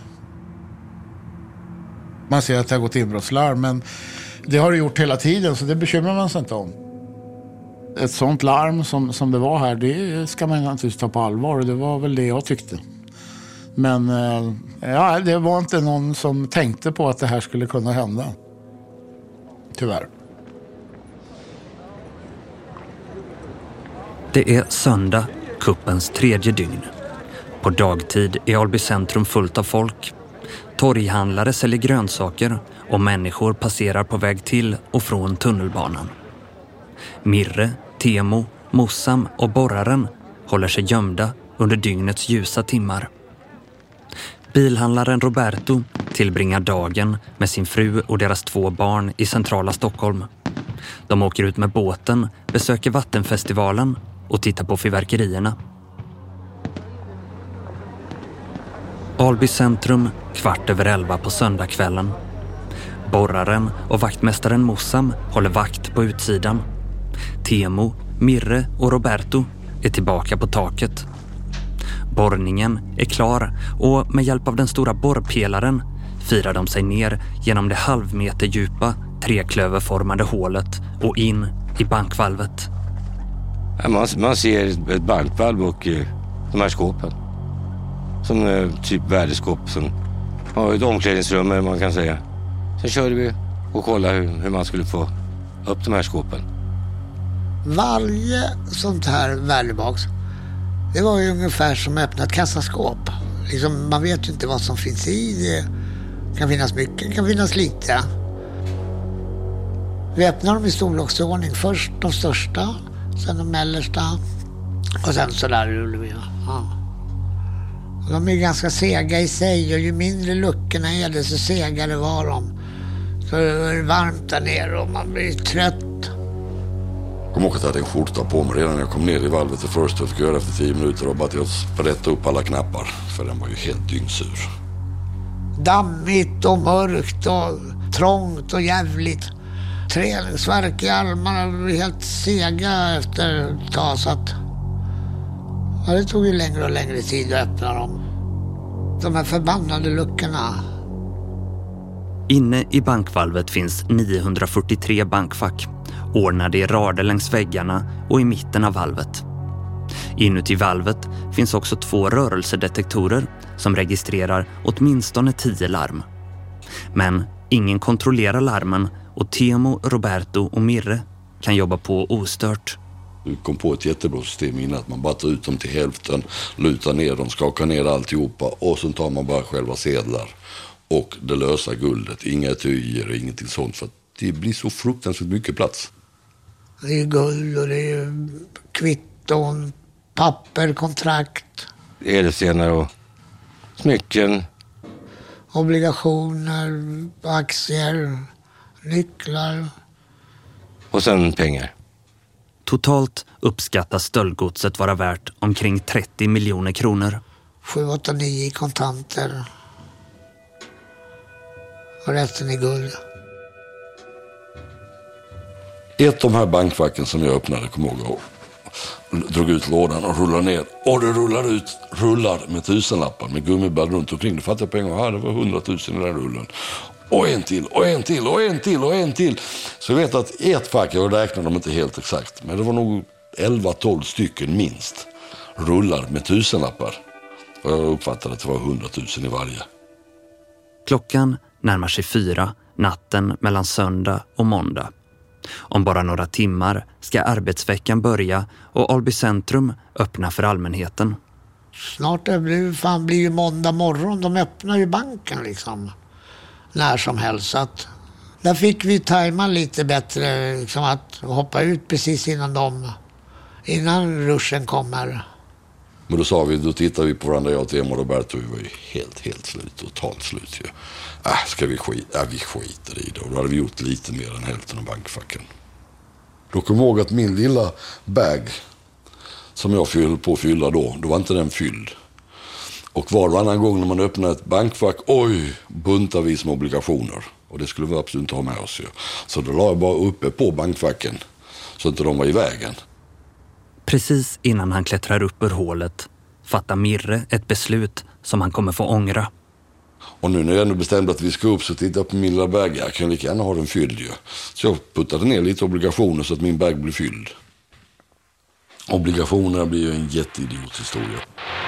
Man ser att det har gått inbrottslarm, men det har det gjort hela tiden så det bekymrar man sig inte om. Ett sånt larm som, som det var här, det ska man naturligtvis ta på allvar och det var väl det jag tyckte. Men eh, ja, det var inte någon som tänkte på att det här skulle kunna hända. Tyvärr. Det är söndag, kuppens tredje dygn. På dagtid är Alby centrum fullt av folk. Torghandlare säljer grönsaker och människor passerar på väg till och från tunnelbanan. Mirre, Temo, Mossam och Borraren håller sig gömda under dygnets ljusa timmar. Bilhandlaren Roberto tillbringar dagen med sin fru och deras två barn i centrala Stockholm. De åker ut med båten, besöker Vattenfestivalen och tittar på fyrverkerierna. Alby centrum, kvart över elva på söndagskvällen. Borraren och vaktmästaren Mossam håller vakt på utsidan. Temo, Mirre och Roberto är tillbaka på taket. Borrningen är klar och med hjälp av den stora borrpelaren firar de sig ner genom det halvmeter djupa treklöverformade hålet och in i bankvalvet. Man, man ser ett bankvalv och uh, de här skåpen. Som uh, typ värdeskåp som har ett omklädningsrum man kan säga. Sen körde vi och kollade hur, hur man skulle få upp de här skåpen. Varje sånt här värdebox, det var ju ungefär som öppnat kassaskåp. Liksom, man vet ju inte vad som finns i. Det kan finnas mycket, det kan finnas lite. Vi öppnar dem i storleksordning. Först de största, sen de mellersta och sen så där rullar vi. Ja. De är ganska sega i sig och ju mindre luckorna är det så segare var de. Så är det varmt där nere och man blir trött. kommer ihåg att jag hade en skjorta på mig redan när jag kom ner i valvet. Det första jag fick göra efter tio minuter var bara att jag sprättade upp alla knappar. För den var ju helt dyngsur. Dammigt och mörkt och trångt och jävligt. Träningsverk i armarna blev helt sega efter ett tag, så att ja, det tog ju längre och längre tid att öppna dem. De här förbannade luckorna. Inne i bankvalvet finns niohundrafyrtiotre bankfack, ordnade i rader längs väggarna och i mitten av valvet. Inuti valvet finns också två rörelsedetektorer som registrerar åtminstone tio larm. Men ingen kontrollerar larmen och Teemu, Roberto och Mirre kan jobba på ostört. Vi kom på ett jättebra system innan att man bara tar ut dem till hälften, lutar ner dem, skakar ner alltihopa och så tar man bara själva sedlar. Och det lösa guldet, inga etyer och ingenting sånt, för att det blir så fruktansvärt mycket plats. Det är guld och det är kvitton, papper, kontrakt. Ädelstenar och smycken. Obligationer, aktier, nycklar. Och sen pengar. Totalt uppskattas stöldgodset vara värt omkring trettio miljoner kronor. sju, åtta, nio kontanter. Och resten är guld. Ett av de här bankfacken som jag öppnade, kom ihåg, och drog ut lådan och rullade ner. Och det rullar ut rullar med tusenlappar med gummiband runt omkring. Det fattade jag på en gång. Här, det var hundratusen i den rullen. Och en till, och en till, och en till, och en till. Så jag vet att ett fack, jag räknar dem inte helt exakt, men det var nog elva tolv stycken minst rullar med tusenlappar. Och jag uppfattade att det var hundratusen i varje. Klockan närmar sig fyra natten mellan söndag och måndag. Om bara några timmar ska arbetsveckan börja och Alby centrum öppna för allmänheten. Snart det blir, fan, blir ju måndag morgon. De öppnar ju banken liksom när som helst. Så att där fick vi tajma lite bättre, liksom, att hoppa ut precis innan de, innan ruschen kommer. Men då sa vi, då tittade vi på varandra, jag och Teemu och Roberto, vi var ju helt, helt slut, totalt slut ju. Äh, ska vi skita? Äh, vi skiter i det. Och då hade vi gjort lite mer än hälften av bankfacken. Då kom jag ihåg att min lilla bag som jag fyllde på att fylla då, då var inte den fylld. Och var och annan gång när man öppnade ett bankfack, oj, buntar vi som obligationer. Och det skulle vi absolut inte ha med oss ju. Så då la jag bara uppe på bankfacken så att inte de var i vägen. Precis innan han klättrar upp ur hålet fattar Mirre ett beslut som han kommer få ångra. Och nu när jag ändå bestämde att vi ska upp så tittade jag på min lilla bag. Jag kan lika gärna ha den fylld ju. Så jag puttade ner lite obligationer så att min bag blir fylld. Obligationerna blir ju en jätteidiot historia.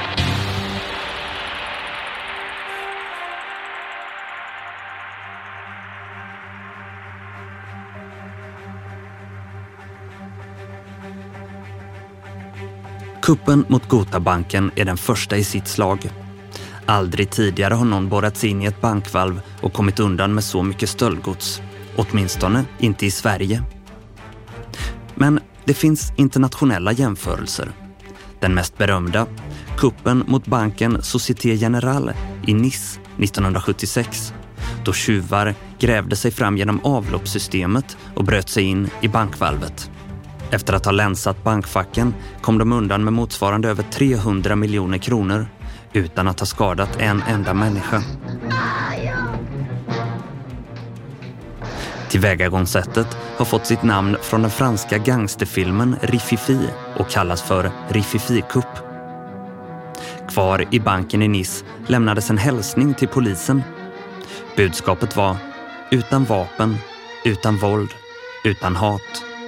Kuppen mot Gotabanken är den första i sitt slag. Aldrig tidigare har någon borrats in i ett bankvalv och kommit undan med så mycket stöldgods. Åtminstone inte i Sverige. Men det finns internationella jämförelser. Den mest berömda, kuppen mot banken Société Générale i Nice nittonhundrasjuttiosex. Då tjuvar grävde sig fram genom avloppssystemet och bröt sig in i bankvalvet. Efter att ha länsat bankfacken kom de undan med motsvarande över trehundra miljoner kronor utan att ha skadat en enda människa. Tillvägagångssättet har fått sitt namn från den franska gangsterfilmen Rififi och kallas för Rififi-kupp. Kvar i banken i Nice lämnades en hälsning till polisen. Budskapet var: utan vapen, utan våld, utan hat.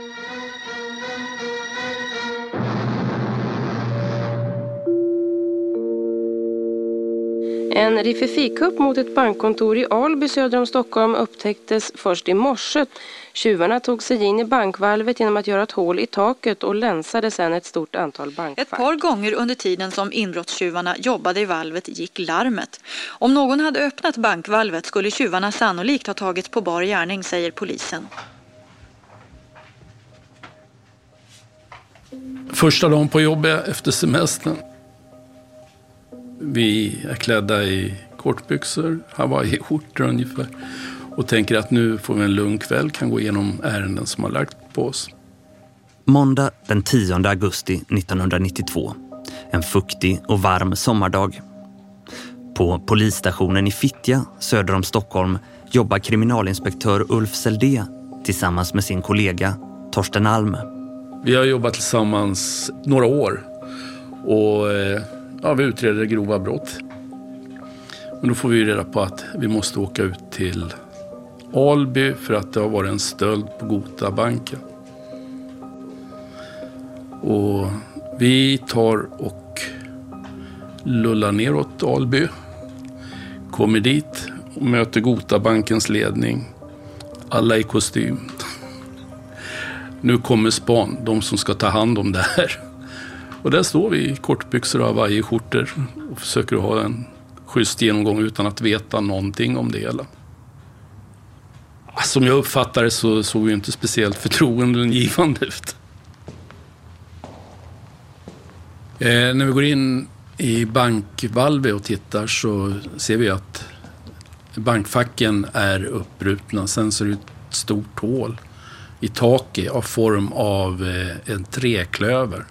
En Rififi-kupp mot ett bankkontor i Alby söder om Stockholm upptäcktes först i morse. Tjuvarna tog sig in i bankvalvet genom att göra ett hål i taket och länsade sedan ett stort antal bankfack. Ett par gånger under tiden som inbrottstjuvarna jobbade i valvet gick larmet. Om någon hade öppnat bankvalvet skulle tjuvarna sannolikt ha tagits på bar gärning, säger polisen. Första dagen på jobbet efter semestern. Vi är klädda i kortbyxor, hawaiiskjortor ungefär. Och tänker att nu får vi en lugn kväll, kan gå igenom ärenden som har lagt på oss. Måndag den tionde augusti nittonhundranittiotvå. En fuktig och varm sommardag. På polisstationen i Fittja söder om Stockholm jobbar kriminalinspektör Ulf Seldé tillsammans med sin kollega Torsten Alm. Vi har jobbat tillsammans några år och ja, vi utreder grova brott. Men då får vi reda på att vi måste åka ut till Alby för att det har varit en stöld på Gotabanken. Och vi tar och lullar neråt Alby, kommer dit och möter Gotabankens ledning. Alla i kostym. Nu kommer span, de som ska ta hand om det här. Och där står vi i kortbyxor och varje skjortor och försöker ha en schysst genomgång utan att veta någonting om det hela. Som jag uppfattar det så såg vi inte speciellt förtroendegivande ut. Eh, när vi går in i bankvalvet och tittar så ser vi att bankfacken är uppbrutna. Sen ser det ut ett stort hål i taket av form av eh, en träklöver.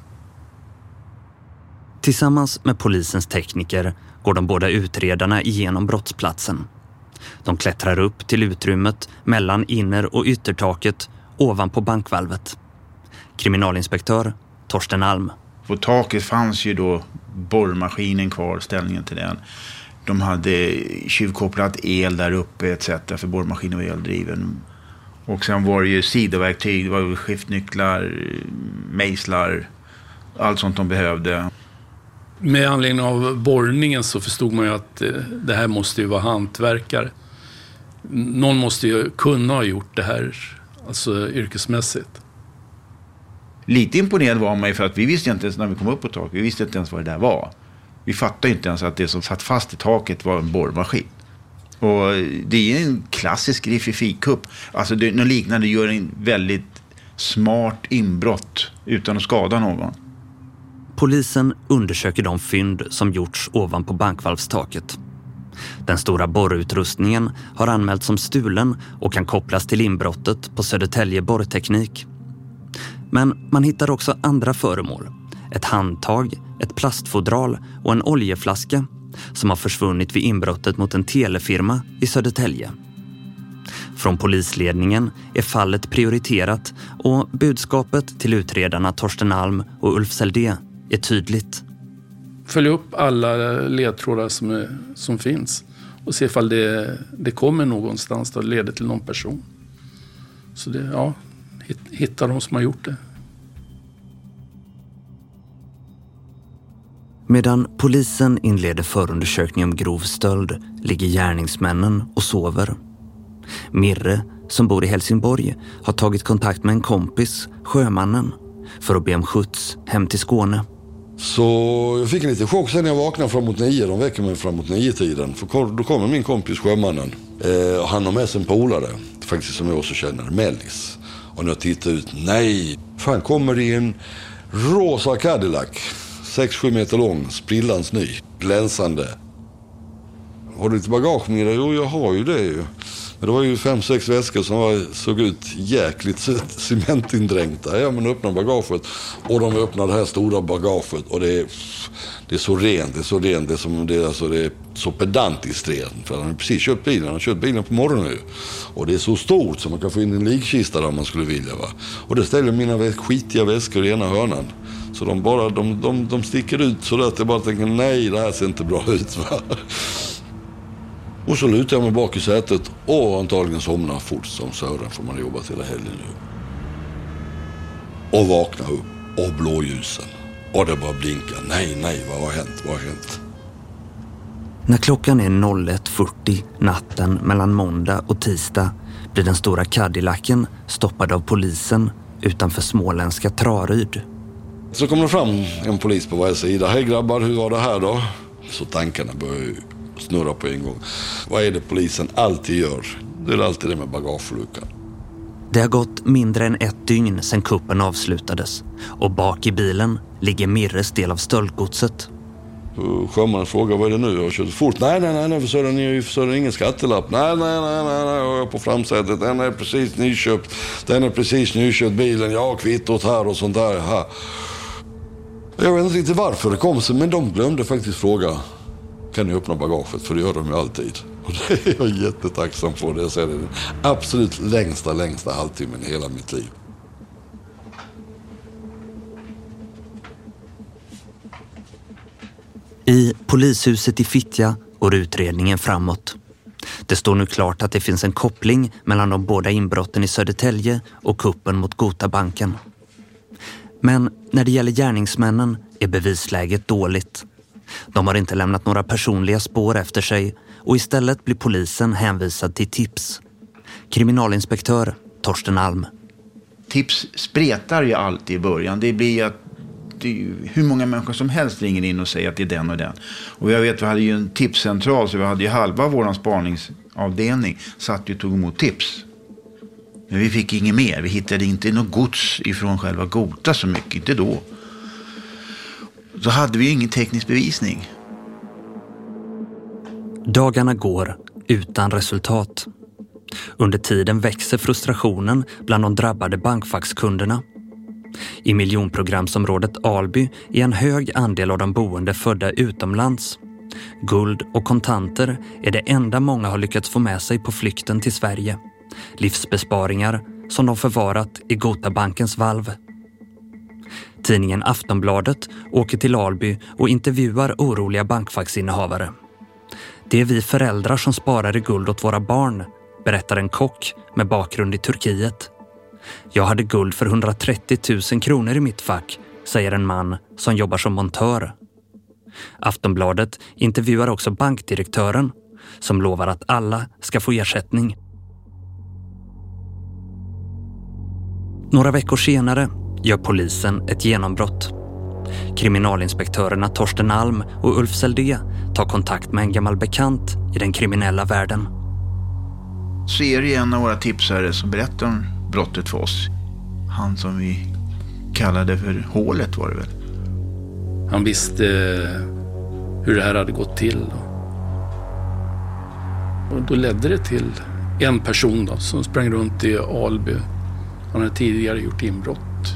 Tillsammans med polisens tekniker går de båda utredarna igenom brottsplatsen. De klättrar upp till utrymmet mellan inner- och yttertaket ovanpå bankvalvet. Kriminalinspektör Torsten Alm. På taket fanns ju då borrmaskinen kvar, ställningen till den. De hade tjuvkopplat el där uppe et cetera för borrmaskinen var eldriven. Och sen var det ju sidoverktyg, det var skiftnycklar, mejslar, allt sånt de behövde. Med anledning av borrningen så förstod man ju att det här måste ju vara hantverkare. Någon måste ju kunna ha gjort det här, alltså yrkesmässigt. Lite imponerad var man ju för att vi visste inte ens när vi kom upp på taket, vi visste inte ens vad det där var. Vi fattade inte ens att det som satt fast i taket var en borrmaskin. Och det är en klassisk riffifikupp. Alltså det, något liknande gör en väldigt smart inbrott utan att skada någon. Polisen undersöker de fynd som gjorts ovanpå bankvalvstaket. Den stora borrutrustningen har anmälts som stulen och kan kopplas till inbrottet på Södertälje borrteknik. Men man hittar också andra föremål. Ett handtag, ett plastfodral och en oljeflaska som har försvunnit vid inbrottet mot en telefirma i Södertälje. Från polisledningen är fallet prioriterat och budskapet till utredarna Torsten Alm och Ulf Seldé är tydligt. Följ upp alla ledtrådar som, är, som finns och se ifall det, det kommer någonstans och leder till någon person. Så det, ja, hitta de som har gjort det. Medan polisen inleder förundersökning om grov stöld ligger gärningsmännen och sover. Mirre, som bor i Helsingborg, har tagit kontakt med en kompis, sjömannen, för att be om skjuts hem till Skåne. Så jag fick en liten chock sen när jag vaknade framåt nio. De väcker mig framåt nio-tiden. För då kommer min kompis sjömannen. Eh, han har med sig en polare, faktiskt som jag också känner, Mellis. Och när jag tittar ut, nej, fan kommer det en rosa Cadillac. sex sju meter lång, sprillans ny, glänsande. Har du lite bagage med dig? Jo, jag har ju det ju. Men det var ju fem, sex väskor som var, såg ut jäkligt cementindränkta. Ja, men öppnade bagaget. Och de öppnade det här stora bagaget. Och det är, det är så rent, det är så rent. Det är, som, det är, alltså, det är så pedantiskt rent. För han har precis köpt bilen. Han har köpt bilen på morgonen nu. Och det är så stort så man kan få in en likkista där om man skulle vilja. Va? Och det ställer mina väs- skitiga väskor i ena hörnan. Så de bara, de, de, de sticker ut så att jag bara tänker, nej, det här ser inte bra ut. Va? Och så lutar jag mig bak i sätet och antagligen somnar fort som Sören, för man har jobbat hela helgen nu. Och vakna upp och blåljusen. Och det bara blinkar. Nej, nej, vad har hänt? Vad har hänt? När klockan är ett fyrtio natten mellan måndag och tisdag blir den stora Cadillacen stoppad av polisen utanför småländska Traryd. Så kommer det fram en polis på varje sida. Hej grabbar, hur var det här då? Så tankarna börjar ju snurra på en gång. Vad är det polisen alltid gör? Det är alltid det med bagageluckan. Det har gått mindre än ett dygn sedan kuppen avslutades och bak i bilen ligger Mirres del av stöldgodset. Sjömannen frågar, vad är det nu? Jag har kört fort. Nej, nej, nej, nej, så är det, så är det ingen skattelapp. Nej, nej, nej, nej, nej, jag är på framsätet. Den är precis nyköpt. Den är precis nyköpt bilen. Jag har kvittot här och sånt där. Här. Jag vet inte riktigt varför det kom sig, men de glömde faktiskt fråga, kan ni öppna bagaget? För det gör de ju alltid. Och det är jag jättetacksam för. Det är den absolut längsta, längsta halvtimmen i hela mitt liv. I polishuset i Fittja går utredningen framåt. Det står nu klart att det finns en koppling mellan de båda inbrotten i Södertälje och kuppen mot Gotabanken. Men när det gäller gärningsmännen är bevisläget dåligt. De har inte lämnat några personliga spår efter sig och istället blir polisen hänvisad till tips. Kriminalinspektör Torsten Alm. Tips spretar ju alltid i början. Det blir att det, hur många människor som helst ringer in och säger att det är den och den. Och jag vet, vi hade ju en tipscentral, så vi hade ju halva vår spaningsavdelning satt ju och tog emot tips. Men vi fick inget mer. Vi hittade inte något gods ifrån själva Gota så mycket, inte då. Så hade vi ju ingen teknisk bevisning. Dagarna går utan resultat. Under tiden växer frustrationen bland de drabbade bankfackskunderna. I miljonprogramsområdet Alby är en hög andel av de boende födda utomlands. Guld och kontanter är det enda många har lyckats få med sig på flykten till Sverige. Livsbesparingar som de förvarat i Gotabankens valv. Tidningen Aftonbladet åker till Alby och intervjuar oroliga bankfacksinnehavare. Det är vi föräldrar som sparar i guld åt våra barn, berättar en kock med bakgrund i Turkiet. Jag hade guld för hundratrettio tusen kronor i mitt fack, säger en man som jobbar som montör. Aftonbladet intervjuar också bankdirektören som lovar att alla ska få ersättning. Några veckor senare gör polisen ett genombrott. Kriminalinspektörerna Torsten Alm och Ulf Seldé tar kontakt med en gammal bekant i den kriminella världen. Så är det en av våra tipsare som berättar om brottet för oss. Han som vi kallade för hålet var det väl. Han visste hur det här hade gått till. Och då ledde det till en person då, som sprang runt i Alby. Han hade tidigare gjort inbrott.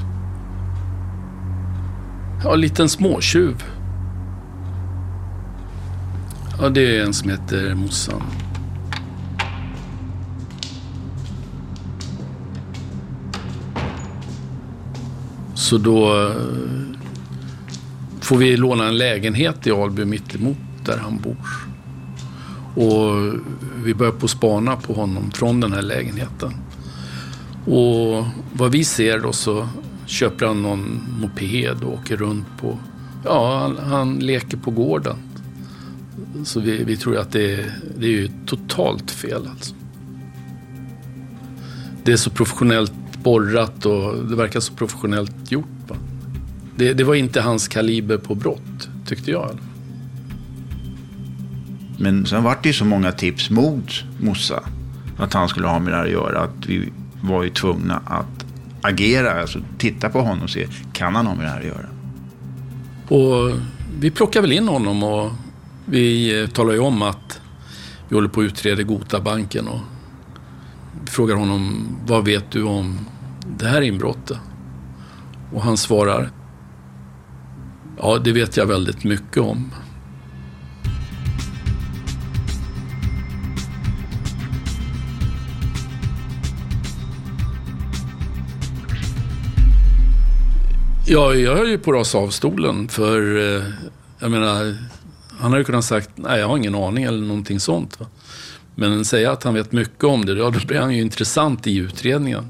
Ja, en liten småtjuv. Ja, det är en som heter Mossan. Så då får vi låna en lägenhet i Alby mitt emot där han bor. Och vi börjar på spana på honom från den här lägenheten. Och vad vi ser då, så köper han någon moped och åker runt på... Ja, han, han leker på gården. Så vi, vi tror att det är, det är ju totalt fel alltså. Det är så professionellt borrat och det verkar så professionellt gjort. Va? Det, det var inte hans kaliber på brott, tyckte jag. Men sen var det ju så många tips mot Mossa att han skulle ha med det här att göra, att vi var ju tvungna att agera, alltså titta på honom och se, kan han ha med det här att göra? Och vi plockar väl in honom och vi talar ju om att vi håller på att utreda Gotabanken och frågar honom, vad vet du om det här inbrottet? Och han svarar, ja, det vet jag väldigt mycket om. Ja, jag är ju på ras avstolen för, jag menar, han har ju kunnat sagt, nej jag har ingen aning eller någonting sånt. Va? Men säga att han vet mycket om det, ja, då blir han ju intressant i utredningen.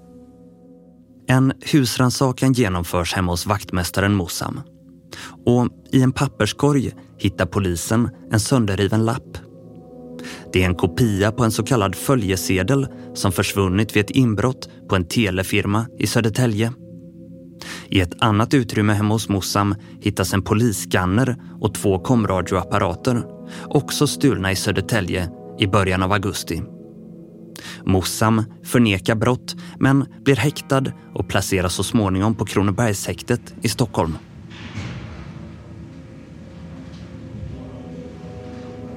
En husrannsakan genomförs hemma hos vaktmästaren Mossam. Och i en papperskorg hittar polisen en sönderriven lapp. Det är en kopia på en så kallad följesedel som försvunnit vid ett inbrott på en telefirma i Södertälje. I ett annat utrymme hemma hos Mossam hittas en polisskanner och två komradioapparater, också stulna i Södertälje i början av augusti. Mossam förnekar brott men blir häktad och placeras så småningom på Kronobergshäktet i Stockholm.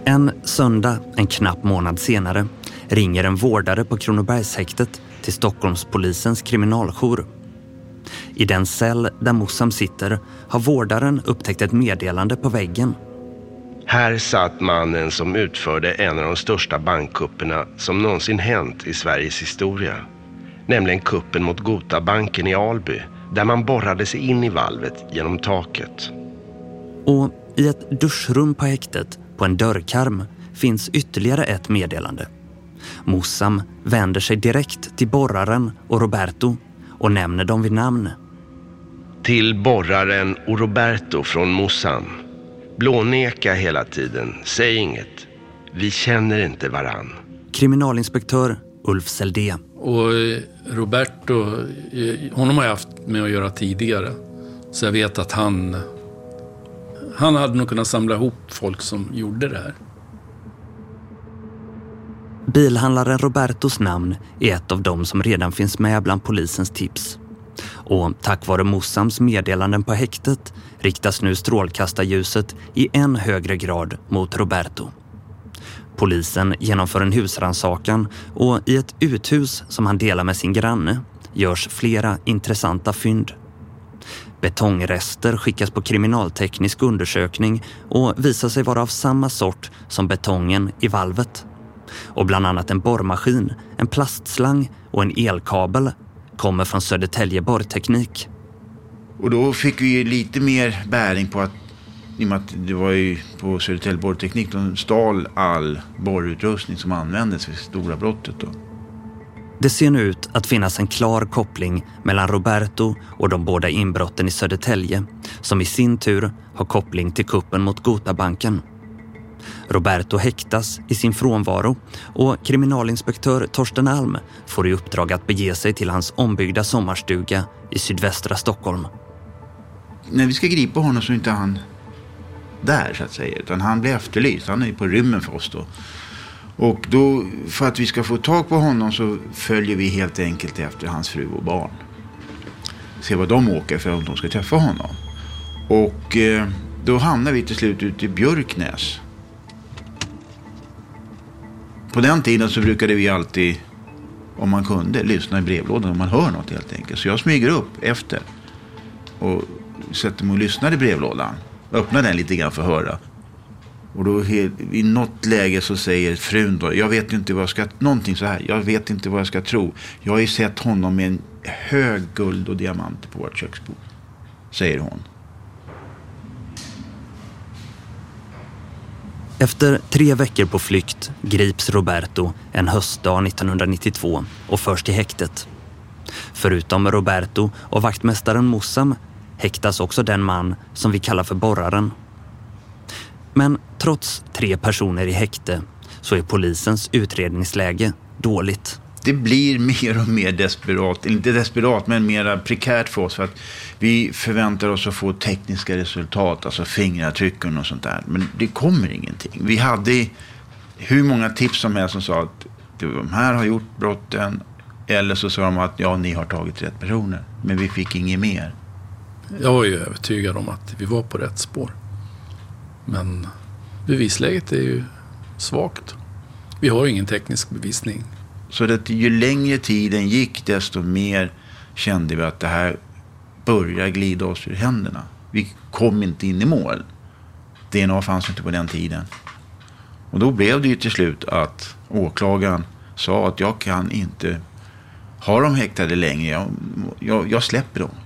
En söndag, en knapp månad senare, ringer en vårdare på Kronobergshäktet till Stockholmspolisens kriminaljour. I den cell där Mossam sitter har vårdaren upptäckt ett meddelande på väggen. Här satt mannen som utförde en av de största bankkupperna som någonsin hänt i Sveriges historia. Nämligen kuppen mot Gotabanken i Alby, där man borrade sig in i valvet genom taket. Och i ett duschrum på häktet, på en dörrkarm, finns ytterligare ett meddelande. Mossam vänder sig direkt till borraren och Roberto och nämner dem vid namn. Till borraren och Roberto från Mossam. Blåneka hela tiden, säg inget. Vi känner inte varann. Kriminalinspektör Ulf Seldé. Och Roberto, honom har jag haft med att göra tidigare. Så jag vet att han, han hade nog kunnat samla ihop folk som gjorde det här. Bilhandlaren Robertos namn är ett av dem som redan finns med bland polisens tips. Och tack vare Mossams meddelanden på häktet riktas nu strålkastarljuset i än högre grad mot Roberto. Polisen genomför en husrannsakan och i ett uthus som han delar med sin granne görs flera intressanta fynd. Betongrester skickas på kriminalteknisk undersökning och visar sig vara av samma sort som betongen i valvet. Och bland annat en borrmaskin, en plastslang och en elkabel kommer från Södertälje borrteknik. Och då fick vi lite mer bäring på att, i och med att det var ju på Södertälje borrteknik, de stal all borrutrustning som användes vid stora brottet då. Det ser nu ut att finnas en klar koppling mellan Roberto och de båda inbrotten i Södertälje, som i sin tur har koppling till kuppen mot Gotabanken. Roberto häktas i sin frånvaro och kriminalinspektör Torsten Alm får i uppdrag att bege sig till hans ombyggda sommarstuga i sydvästra Stockholm. När vi ska gripa honom så är inte han där så att säga, utan han blir efterlyst. Han är på rymmen för oss då. Och då, för att vi ska få tag på honom så följer vi helt enkelt efter hans fru och barn. Se vad de åker för att de ska träffa honom. Och eh, då hamnar vi till slut ute i Björknäs. På den tiden så brukade vi alltid, om man kunde, lyssna i brevlådan om man hör något helt enkelt. Så jag smyger upp efter och sätter mig och lyssnar i brevlådan. Öppnar den lite grann för att höra. Och då i något läge så säger frun då, jag vet inte vad jag ska, någonting så här, jag vet inte vad jag ska tro. Jag har ju sett honom med en hög guld och diamanter på vårt köksbord, säger hon. Efter tre veckor på flykt grips Roberto en höstdag nittonhundranittiotvå och förs till häktet. Förutom Roberto och vaktmästaren Mossam häktas också den man som vi kallar för borraren. Men trots tre personer i häkte så är polisens utredningsläge dåligt. Det blir mer och mer desperat, inte desperat men mer prekärt för oss för att vi förväntar oss att få tekniska resultat, alltså fingeravtrycken och sånt där. Men det kommer ingenting. Vi hade hur många tips som helst som sa att de här har gjort brotten, eller så sa de att ja, ni har tagit rätt personer. Men vi fick inget mer. Jag var ju övertygad om att vi var på rätt spår. Men bevisläget är ju svagt. Vi har ingen teknisk bevisning. Så att ju längre tiden gick desto mer kände vi att det här börjar glida oss ur händerna. Vi kom inte in i mål. D N A fanns inte på den tiden. Och då blev det ju till slut att åklagaren sa att jag kan inte ha dem häktade längre. Jag, jag, jag släpper dem.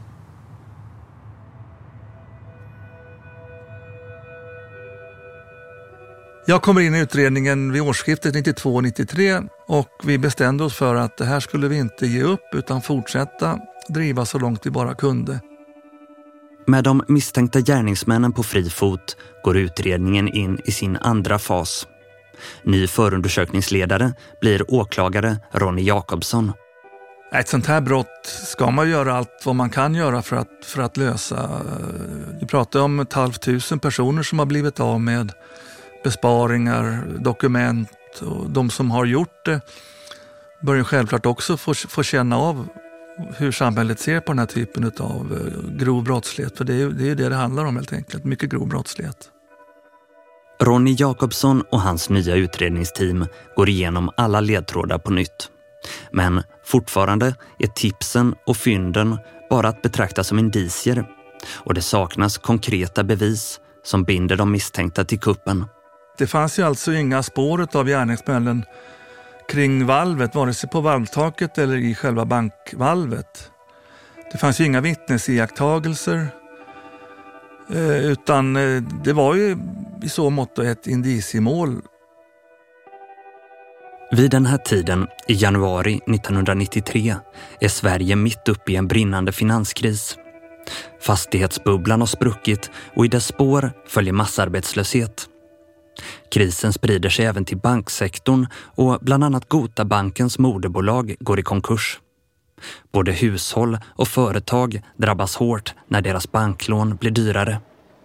Jag kommer in i utredningen vid årsskiftet nittiotvå nittiotre och vi bestämde oss för att det här skulle vi inte ge upp utan fortsätta driva så långt vi bara kunde. Med de misstänkta gärningsmännen på fri fot går utredningen in i sin andra fas. Ny förundersökningsledare blir åklagare Ronny Jakobsson. Ett sånt här brott ska man göra allt vad man kan göra för att, för att lösa. Vi pratar om ett halvt tusen personer som har blivit av med besparingar, dokument, och de som har gjort det börjar självklart också få, få känna av hur samhället ser på den här typen av grov brottslighet. För det är ju det, är det det handlar om helt enkelt, mycket grov brottslighet. Ronny Jakobsson och hans nya utredningsteam går igenom alla ledtrådar på nytt. Men fortfarande är tipsen och fynden bara att betrakta som indicier och det saknas konkreta bevis som binder de misstänkta till kuppen. Det fanns ju alltså inga spår av gärningsmännen kring valvet, vare sig på valvtaket eller i själva bankvalvet. Det fanns ju inga vittnesiakttagelser, utan det var ju i så mått ett indiciemål. Vid den här tiden, i januari nittonhundranittiotre, är Sverige mitt uppe i en brinnande finanskris. Fastighetsbubblan har spruckit och i dess spår följer massarbetslöshet. Krisen sprider sig även till banksektorn och bland annat Gotabankens moderbolag går i konkurs. Både hushåll och företag drabbas hårt när deras banklån blir dyrare.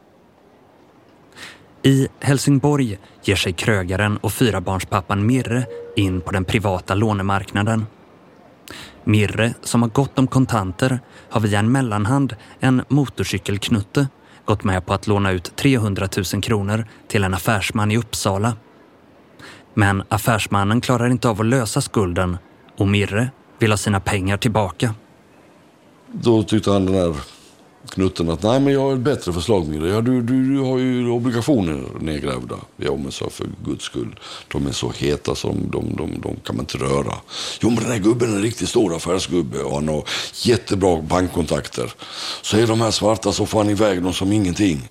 I Helsingborg ger sig krögaren och fyrabarnspappan Mirre in på den privata lånemarknaden. Mirre, som har gott om kontanter, har via en mellanhand, en motorcykelknutte, gått med på att låna ut trehundratusen kronor till en affärsman i Uppsala. Men affärsmannen klarar inte av att lösa skulden och Mirre vill ha sina pengar tillbaka. Då tyckte han den här knutten att nej, men jag har ett bättre förslag med det. Ja, du, du, du har ju obligationer nedgrävda. Ja, men så för guds skull. De är så heta som de, de, de kan man inte röra. Jo, men den här gubben är en riktigt stor affärsgubbe och han har jättebra bankkontakter. Så är de här svarta så får han iväg dem som ingenting.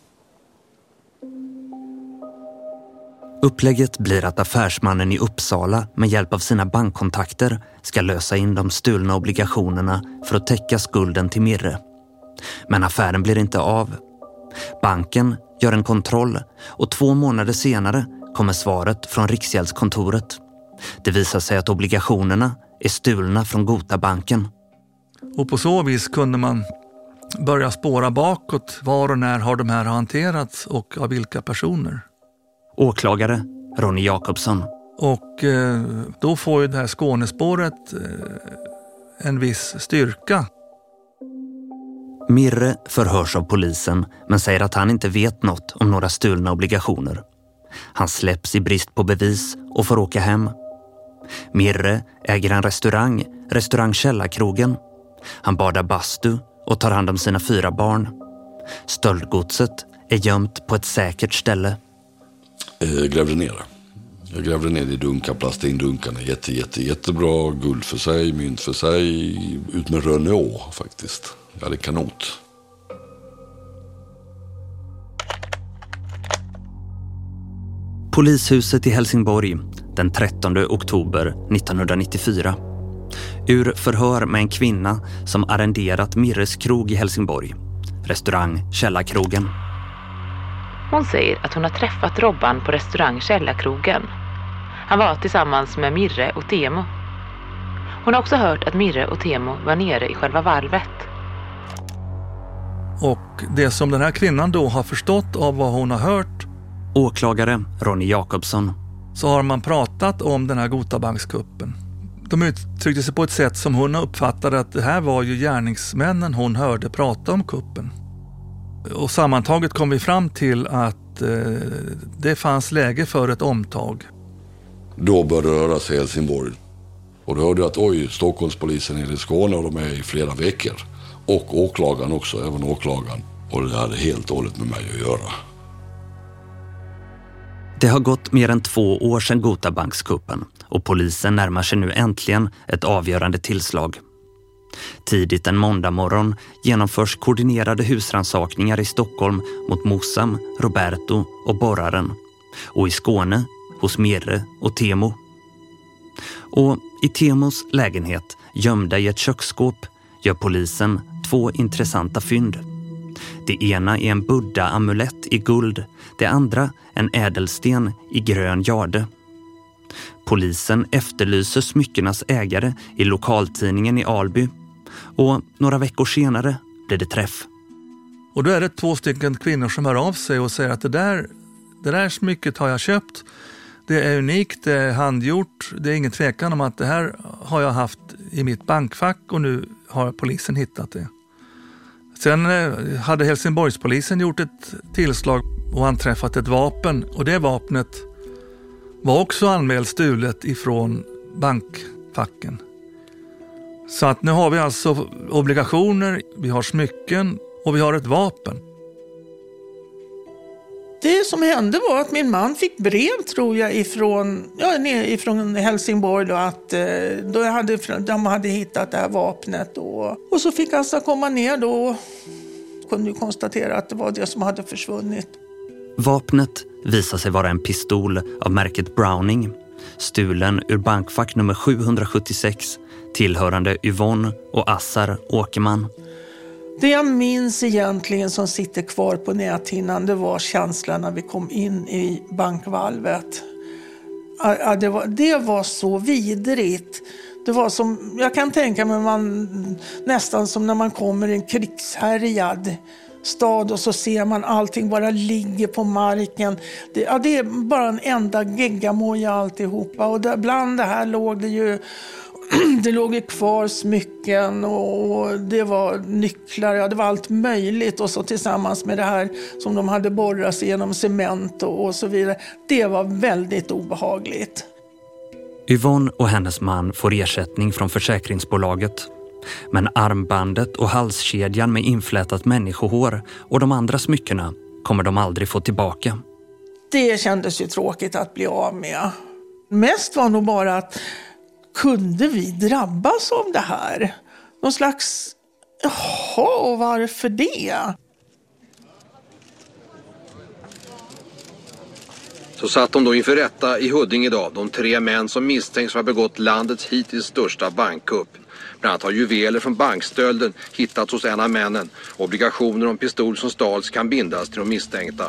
Upplägget blir att affärsmannen i Uppsala med hjälp av sina bankkontakter ska lösa in de stulna obligationerna för att täcka skulden till Mirre. Men affären blir inte av. Banken gör en kontroll och två månader senare kommer svaret från Riksgäldskontoret. Det visar sig att obligationerna är stulna från Gotabanken. Och på så vis kunde man börja spåra bakåt var och när har de här hanterats och av vilka personer. Åklagare Ronny Jakobsson. Och eh, då får ju det här Skånespåret eh, en viss styrka. Mirre förhörs av polisen men säger att han inte vet något om några stulna obligationer. Han släpps i brist på bevis och får åka hem. Mirre äger en restaurang, restaurang Källarkrogen. Han badar bastu och tar hand om sina fyra barn. Stöldgodset är gömt på ett säkert ställe. Jag grävde ner det. Jag grävde ner i dunkar, plastade in dunkarna. Jätte, jätte, jättebra. Guld för sig, mynt för sig. Ut med Renault faktiskt. Jag hade kanot. Polishuset i Helsingborg den trettonde oktober nittonhundranittiofyra. Ur förhör med en kvinna som arrenderat Mirres krog i Helsingborg. Restaurang Källarkrogen. Hon säger att hon har träffat Robban på restaurang Källarkrogen. Han var tillsammans med Mirre och Temo. Hon har också hört att Mirre och Temo var nere i själva valvet. Och det som den här kvinnan då har förstått av vad hon har hört. Åklagare Ronny Jakobsson. Så har man pratat om den här Gotabankskuppen. De uttryckte sig på ett sätt som hon uppfattade att det här var ju gärningsmännen hon hörde prata om kuppen. Och sammantaget kom vi fram till att eh, det fanns läge för ett omtag. Då började det röra sig i Helsingborg. Och då hörde jag att oj, Stockholmspolisen är i Skåne och de är i flera veckor. Och åklagaren också, även åklagaren. Och det hade helt och hållet med mig att göra. Det har gått mer än två år sedan Gotabankskuppen och polisen närmar sig nu äntligen ett avgörande tillslag. Tidigt en måndag morgon genomförs koordinerade husransakningar i Stockholm mot Mossam, Roberto och Borraren och i Skåne hos Mirre och Temo. Och i Temos lägenhet, gömda i ett köksskåp, gör polisen två intressanta fynd. Det ena är en Buddha-amulett i guld, det andra en ädelsten i grön jade. Polisen efterlyser smyckenas ägare i lokaltidningen i Alby och några veckor senare blir det träff. Och då är det två stycken kvinnor som hör av sig och säger att det där, det där smycket har jag köpt. Det är unikt, det är handgjort, det är ingen tvekan om att det här har jag haft i mitt bankfack och nu har polisen hittat det. Sen hade Helsingborgspolisen gjort ett tillslag och anträffat ett vapen. Och det vapnet var också anmält stulet ifrån bankfacken. Så att nu har vi alltså obligationer, vi har smycken och vi har ett vapen. Det som hände var att min man fick brev, tror jag, ifrån, ja, ifrån Helsingborg då, att eh, då hade, de hade hittat det här vapnet. Och, och så fick han komma ner då och kunde ju konstatera att det var det som hade försvunnit. Vapnet visade sig vara en pistol av märket Browning, stulen ur bankfack nummer sjuhundrasjuttiosex, tillhörande Yvonne och Assar Åkerman. Det jag minns egentligen som sitter kvar på näthinnan, det var känslan när vi kom in i bankvalvet. Ja, det var, det var så vidrigt. Det var som, jag kan tänka mig man, nästan som när man kommer i en krigshärjad stad och så ser man allting bara ligger på marken. Det, ja, det är bara en enda geggamoja alltihopa. Och där, bland det här låg det ju det låg ju kvar smycken och det var nycklar, ja, det var allt möjligt. Och så tillsammans med det här som de hade borrat sig genom cement och, och så vidare. Det var väldigt obehagligt. Yvonne och hennes man får ersättning från försäkringsbolaget. Men armbandet och halskedjan med inflätat människohår och de andra smyckena kommer de aldrig få tillbaka. Det kändes ju tråkigt att bli av med. Mest var nog bara att kunde vi drabbas av det här? Någon slags, jaha, varför det? Så satt de då inför rätta i Huddinge idag, de tre män som misstänks för att ha begått landets hittills största bankkupp. Bland annat har juveler från bankstölden hittats hos en av männen. Obligationer om pistol som stals kan bindas till de misstänkta.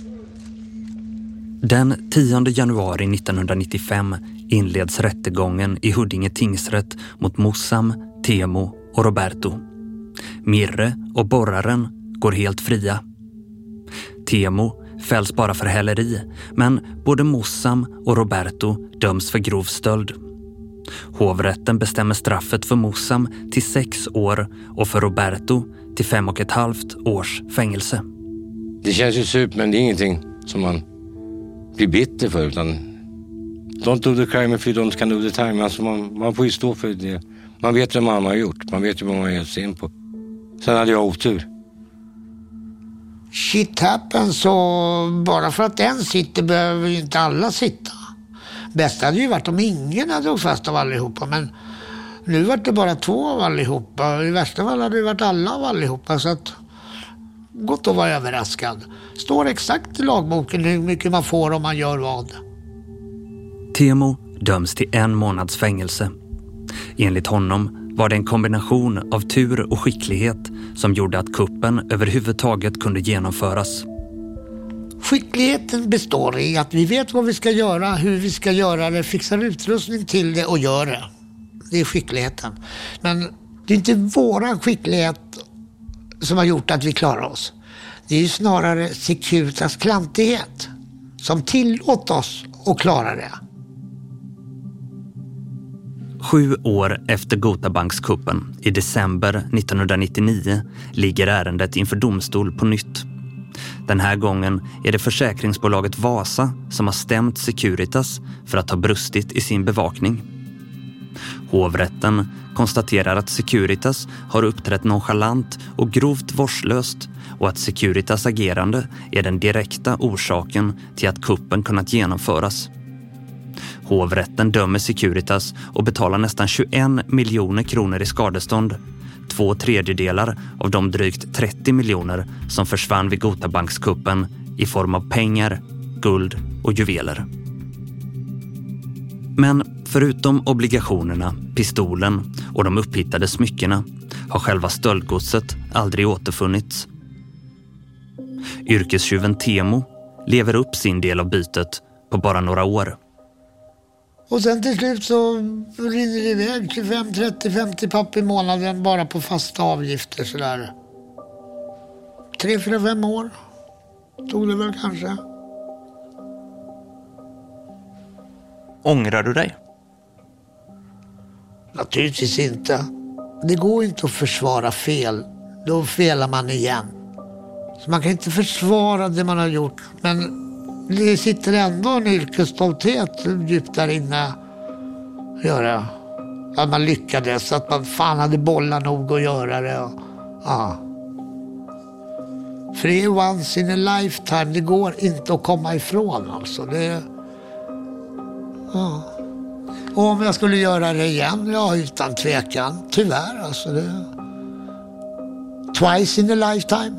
Den tionde januari nittonhundranittiofem inleds rättegången i Huddinge tingsrätt mot Mossam, Teemu och Roberto. Mirre och borraren går helt fria. Teemu fälls bara för häleri, men både Mossam och Roberto döms för grov stöld. Hovrätten bestämmer straffet för Mossam till sex år och för Roberto till fem och ett halvt års fängelse. Det känns ju super, men det är ingenting som man blir bitter för, utan don't do the crime if you don't can do the time. Alltså man, man får ju stå för det. Man vet vad man har gjort, man vet ju vad man har gett sig in på. Sen hade jag otur. Shit happens, och bara för att en sitter behöver ju inte alla sitta. Bäst hade ju varit om ingen hade åkt fast av allihopa, men nu var det bara två av allihopa. I värsta fall hade det varit alla av allihopa, så att gott att vara överraskad. Står exakt i lagboken hur mycket man får om man gör vad. Teemu döms till en månads fängelse. Enligt honom var det en kombination av tur och skicklighet som gjorde att kuppen överhuvudtaget kunde genomföras. Skickligheten består i att vi vet vad vi ska göra, hur vi ska göra det, fixar utrustning till det och gör det. Det är skickligheten. Men det är inte våran skicklighet som har gjort att vi klarar oss. Det är ju snarare Securitas klantighet som tillåter oss att klara det. Sju år efter Gotabankskuppen, i december nittonhundranittionio, ligger ärendet inför domstol på nytt. Den här gången är det försäkringsbolaget Vasa som har stämt Securitas för att ha brustit i sin bevakning. Hovrätten konstaterar att Securitas har uppträtt nonchalant och grovt vårdslöst och att Securitas agerande är den direkta orsaken till att kuppen kunnat genomföras. Hovrätten dömer Securitas och betalar nästan tjugoen miljoner kronor i skadestånd. Två tredjedelar av de drygt trettio miljoner som försvann vid Gotabankskuppen i form av pengar, guld och juveler. Men förutom obligationerna, pistolen och de upphittade smyckena har själva stöldgodset aldrig återfunnits. Yrkestjuven Teemu lever upp sin del av bytet på bara några år. Och sen till slut så rinner det iväg tjugofem, trettio, femtio papp i månaden bara på fasta avgifter sådär. Tre, fyra, fem år tog det väl kanske. Ångrar du dig? Naturligtvis inte. Det går inte att försvara fel. Då felar man igen. Så man kan inte försvara det man har gjort. Men det sitter ändå en yrkesstolthet djupt där inne att göra. Att man lyckades, att man fan hade bollar nog att göra det. Och, ja. För det är once in a lifetime, det går inte att komma ifrån alltså. Det, ja. Och om jag skulle göra det igen, ja utan tvekan, tyvärr alltså. Det, twice in a lifetime.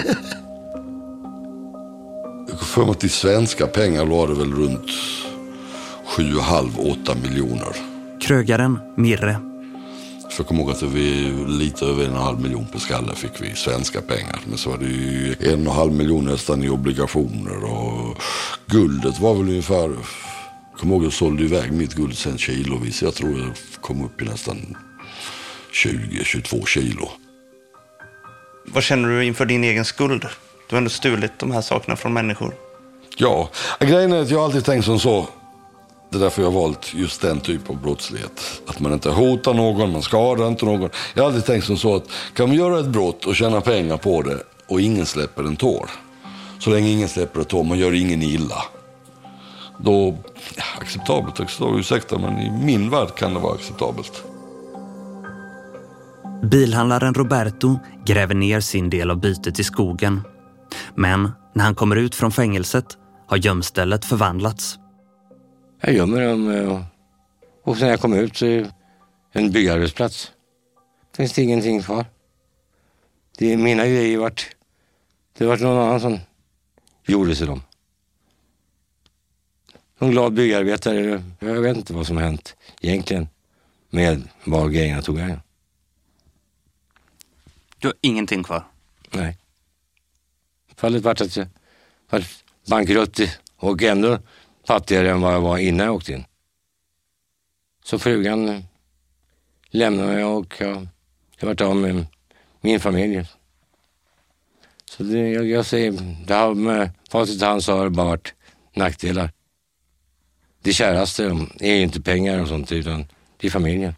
Jag får mig att i svenska pengar var det väl runt sju och halv, åtta miljoner. Krögaren Mirre. Så jag kommer ihåg att vi lite över en och en halv miljon per skalle fick vi svenska pengar. Men så var det ju en och en halv miljon nästan i obligationer. Och guldet var väl ungefär, jag kommer ihåg att jag sålde iväg mitt guld sen kilovis. Jag tror jag kom upp i nästan tjugo till tjugotvå kilo. Vad känner du inför din egen skuld? Du har ändå stulit de här sakerna från människor. Ja, grejen är att jag alltid tänkt som så. Det är därför jag har valt just den typ av brottslighet. Att man inte hotar någon, man skadar inte någon. Jag har alltid tänkt som så att kan man göra ett brott och tjäna pengar på det och ingen släpper en tår. Så länge ingen släpper en tår, man gör ingen illa. Då, ja, acceptabelt, acceptabelt, ursäkta, men i min värld kan det vara acceptabelt. Bilhandlaren Roberto gräver ner sin del av bytet i skogen. Men när han kommer ut från fängelset har gömstället förvandlats. Jag gömmer dem och, och sen när jag kommer ut så är det en byggarbetsplats. Det finns det ingenting kvar. Det är mina grejer vart. Det har varit någon annan som gjorde sig dem. Någon glad byggarbetare. Jag vet inte vad som har hänt egentligen med var grejerna tog vägen. Du har ingenting kvar? Nej. Fallet vart att jag var bankrutt och ändå fattigare än vad jag var innan jag åkte in. Så frugan lämnade jag och jag, jag varit av med min familj. Så det, jag, jag säger, det har med facit hand så har det bara varit nackdelar. Det käraste är ju inte pengar och sånt utan det är familjen.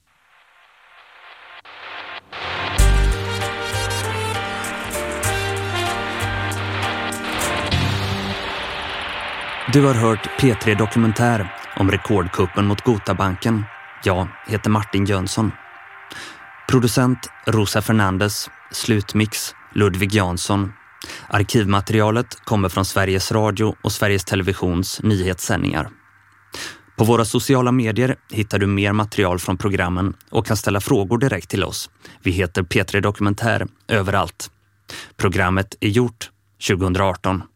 Du har hört P tre Dokumentär om rekordkuppen mot Gotabanken. Jag heter Martin Jönsson. Producent Rosa Fernandes. Slutmix Ludvig Jansson. Arkivmaterialet kommer från Sveriges Radio och Sveriges Televisions nyhetssändningar. På våra sociala medier hittar du mer material från programmen och kan ställa frågor direkt till oss. Vi heter P tre Dokumentär överallt. Programmet är gjort tjugohundraarton.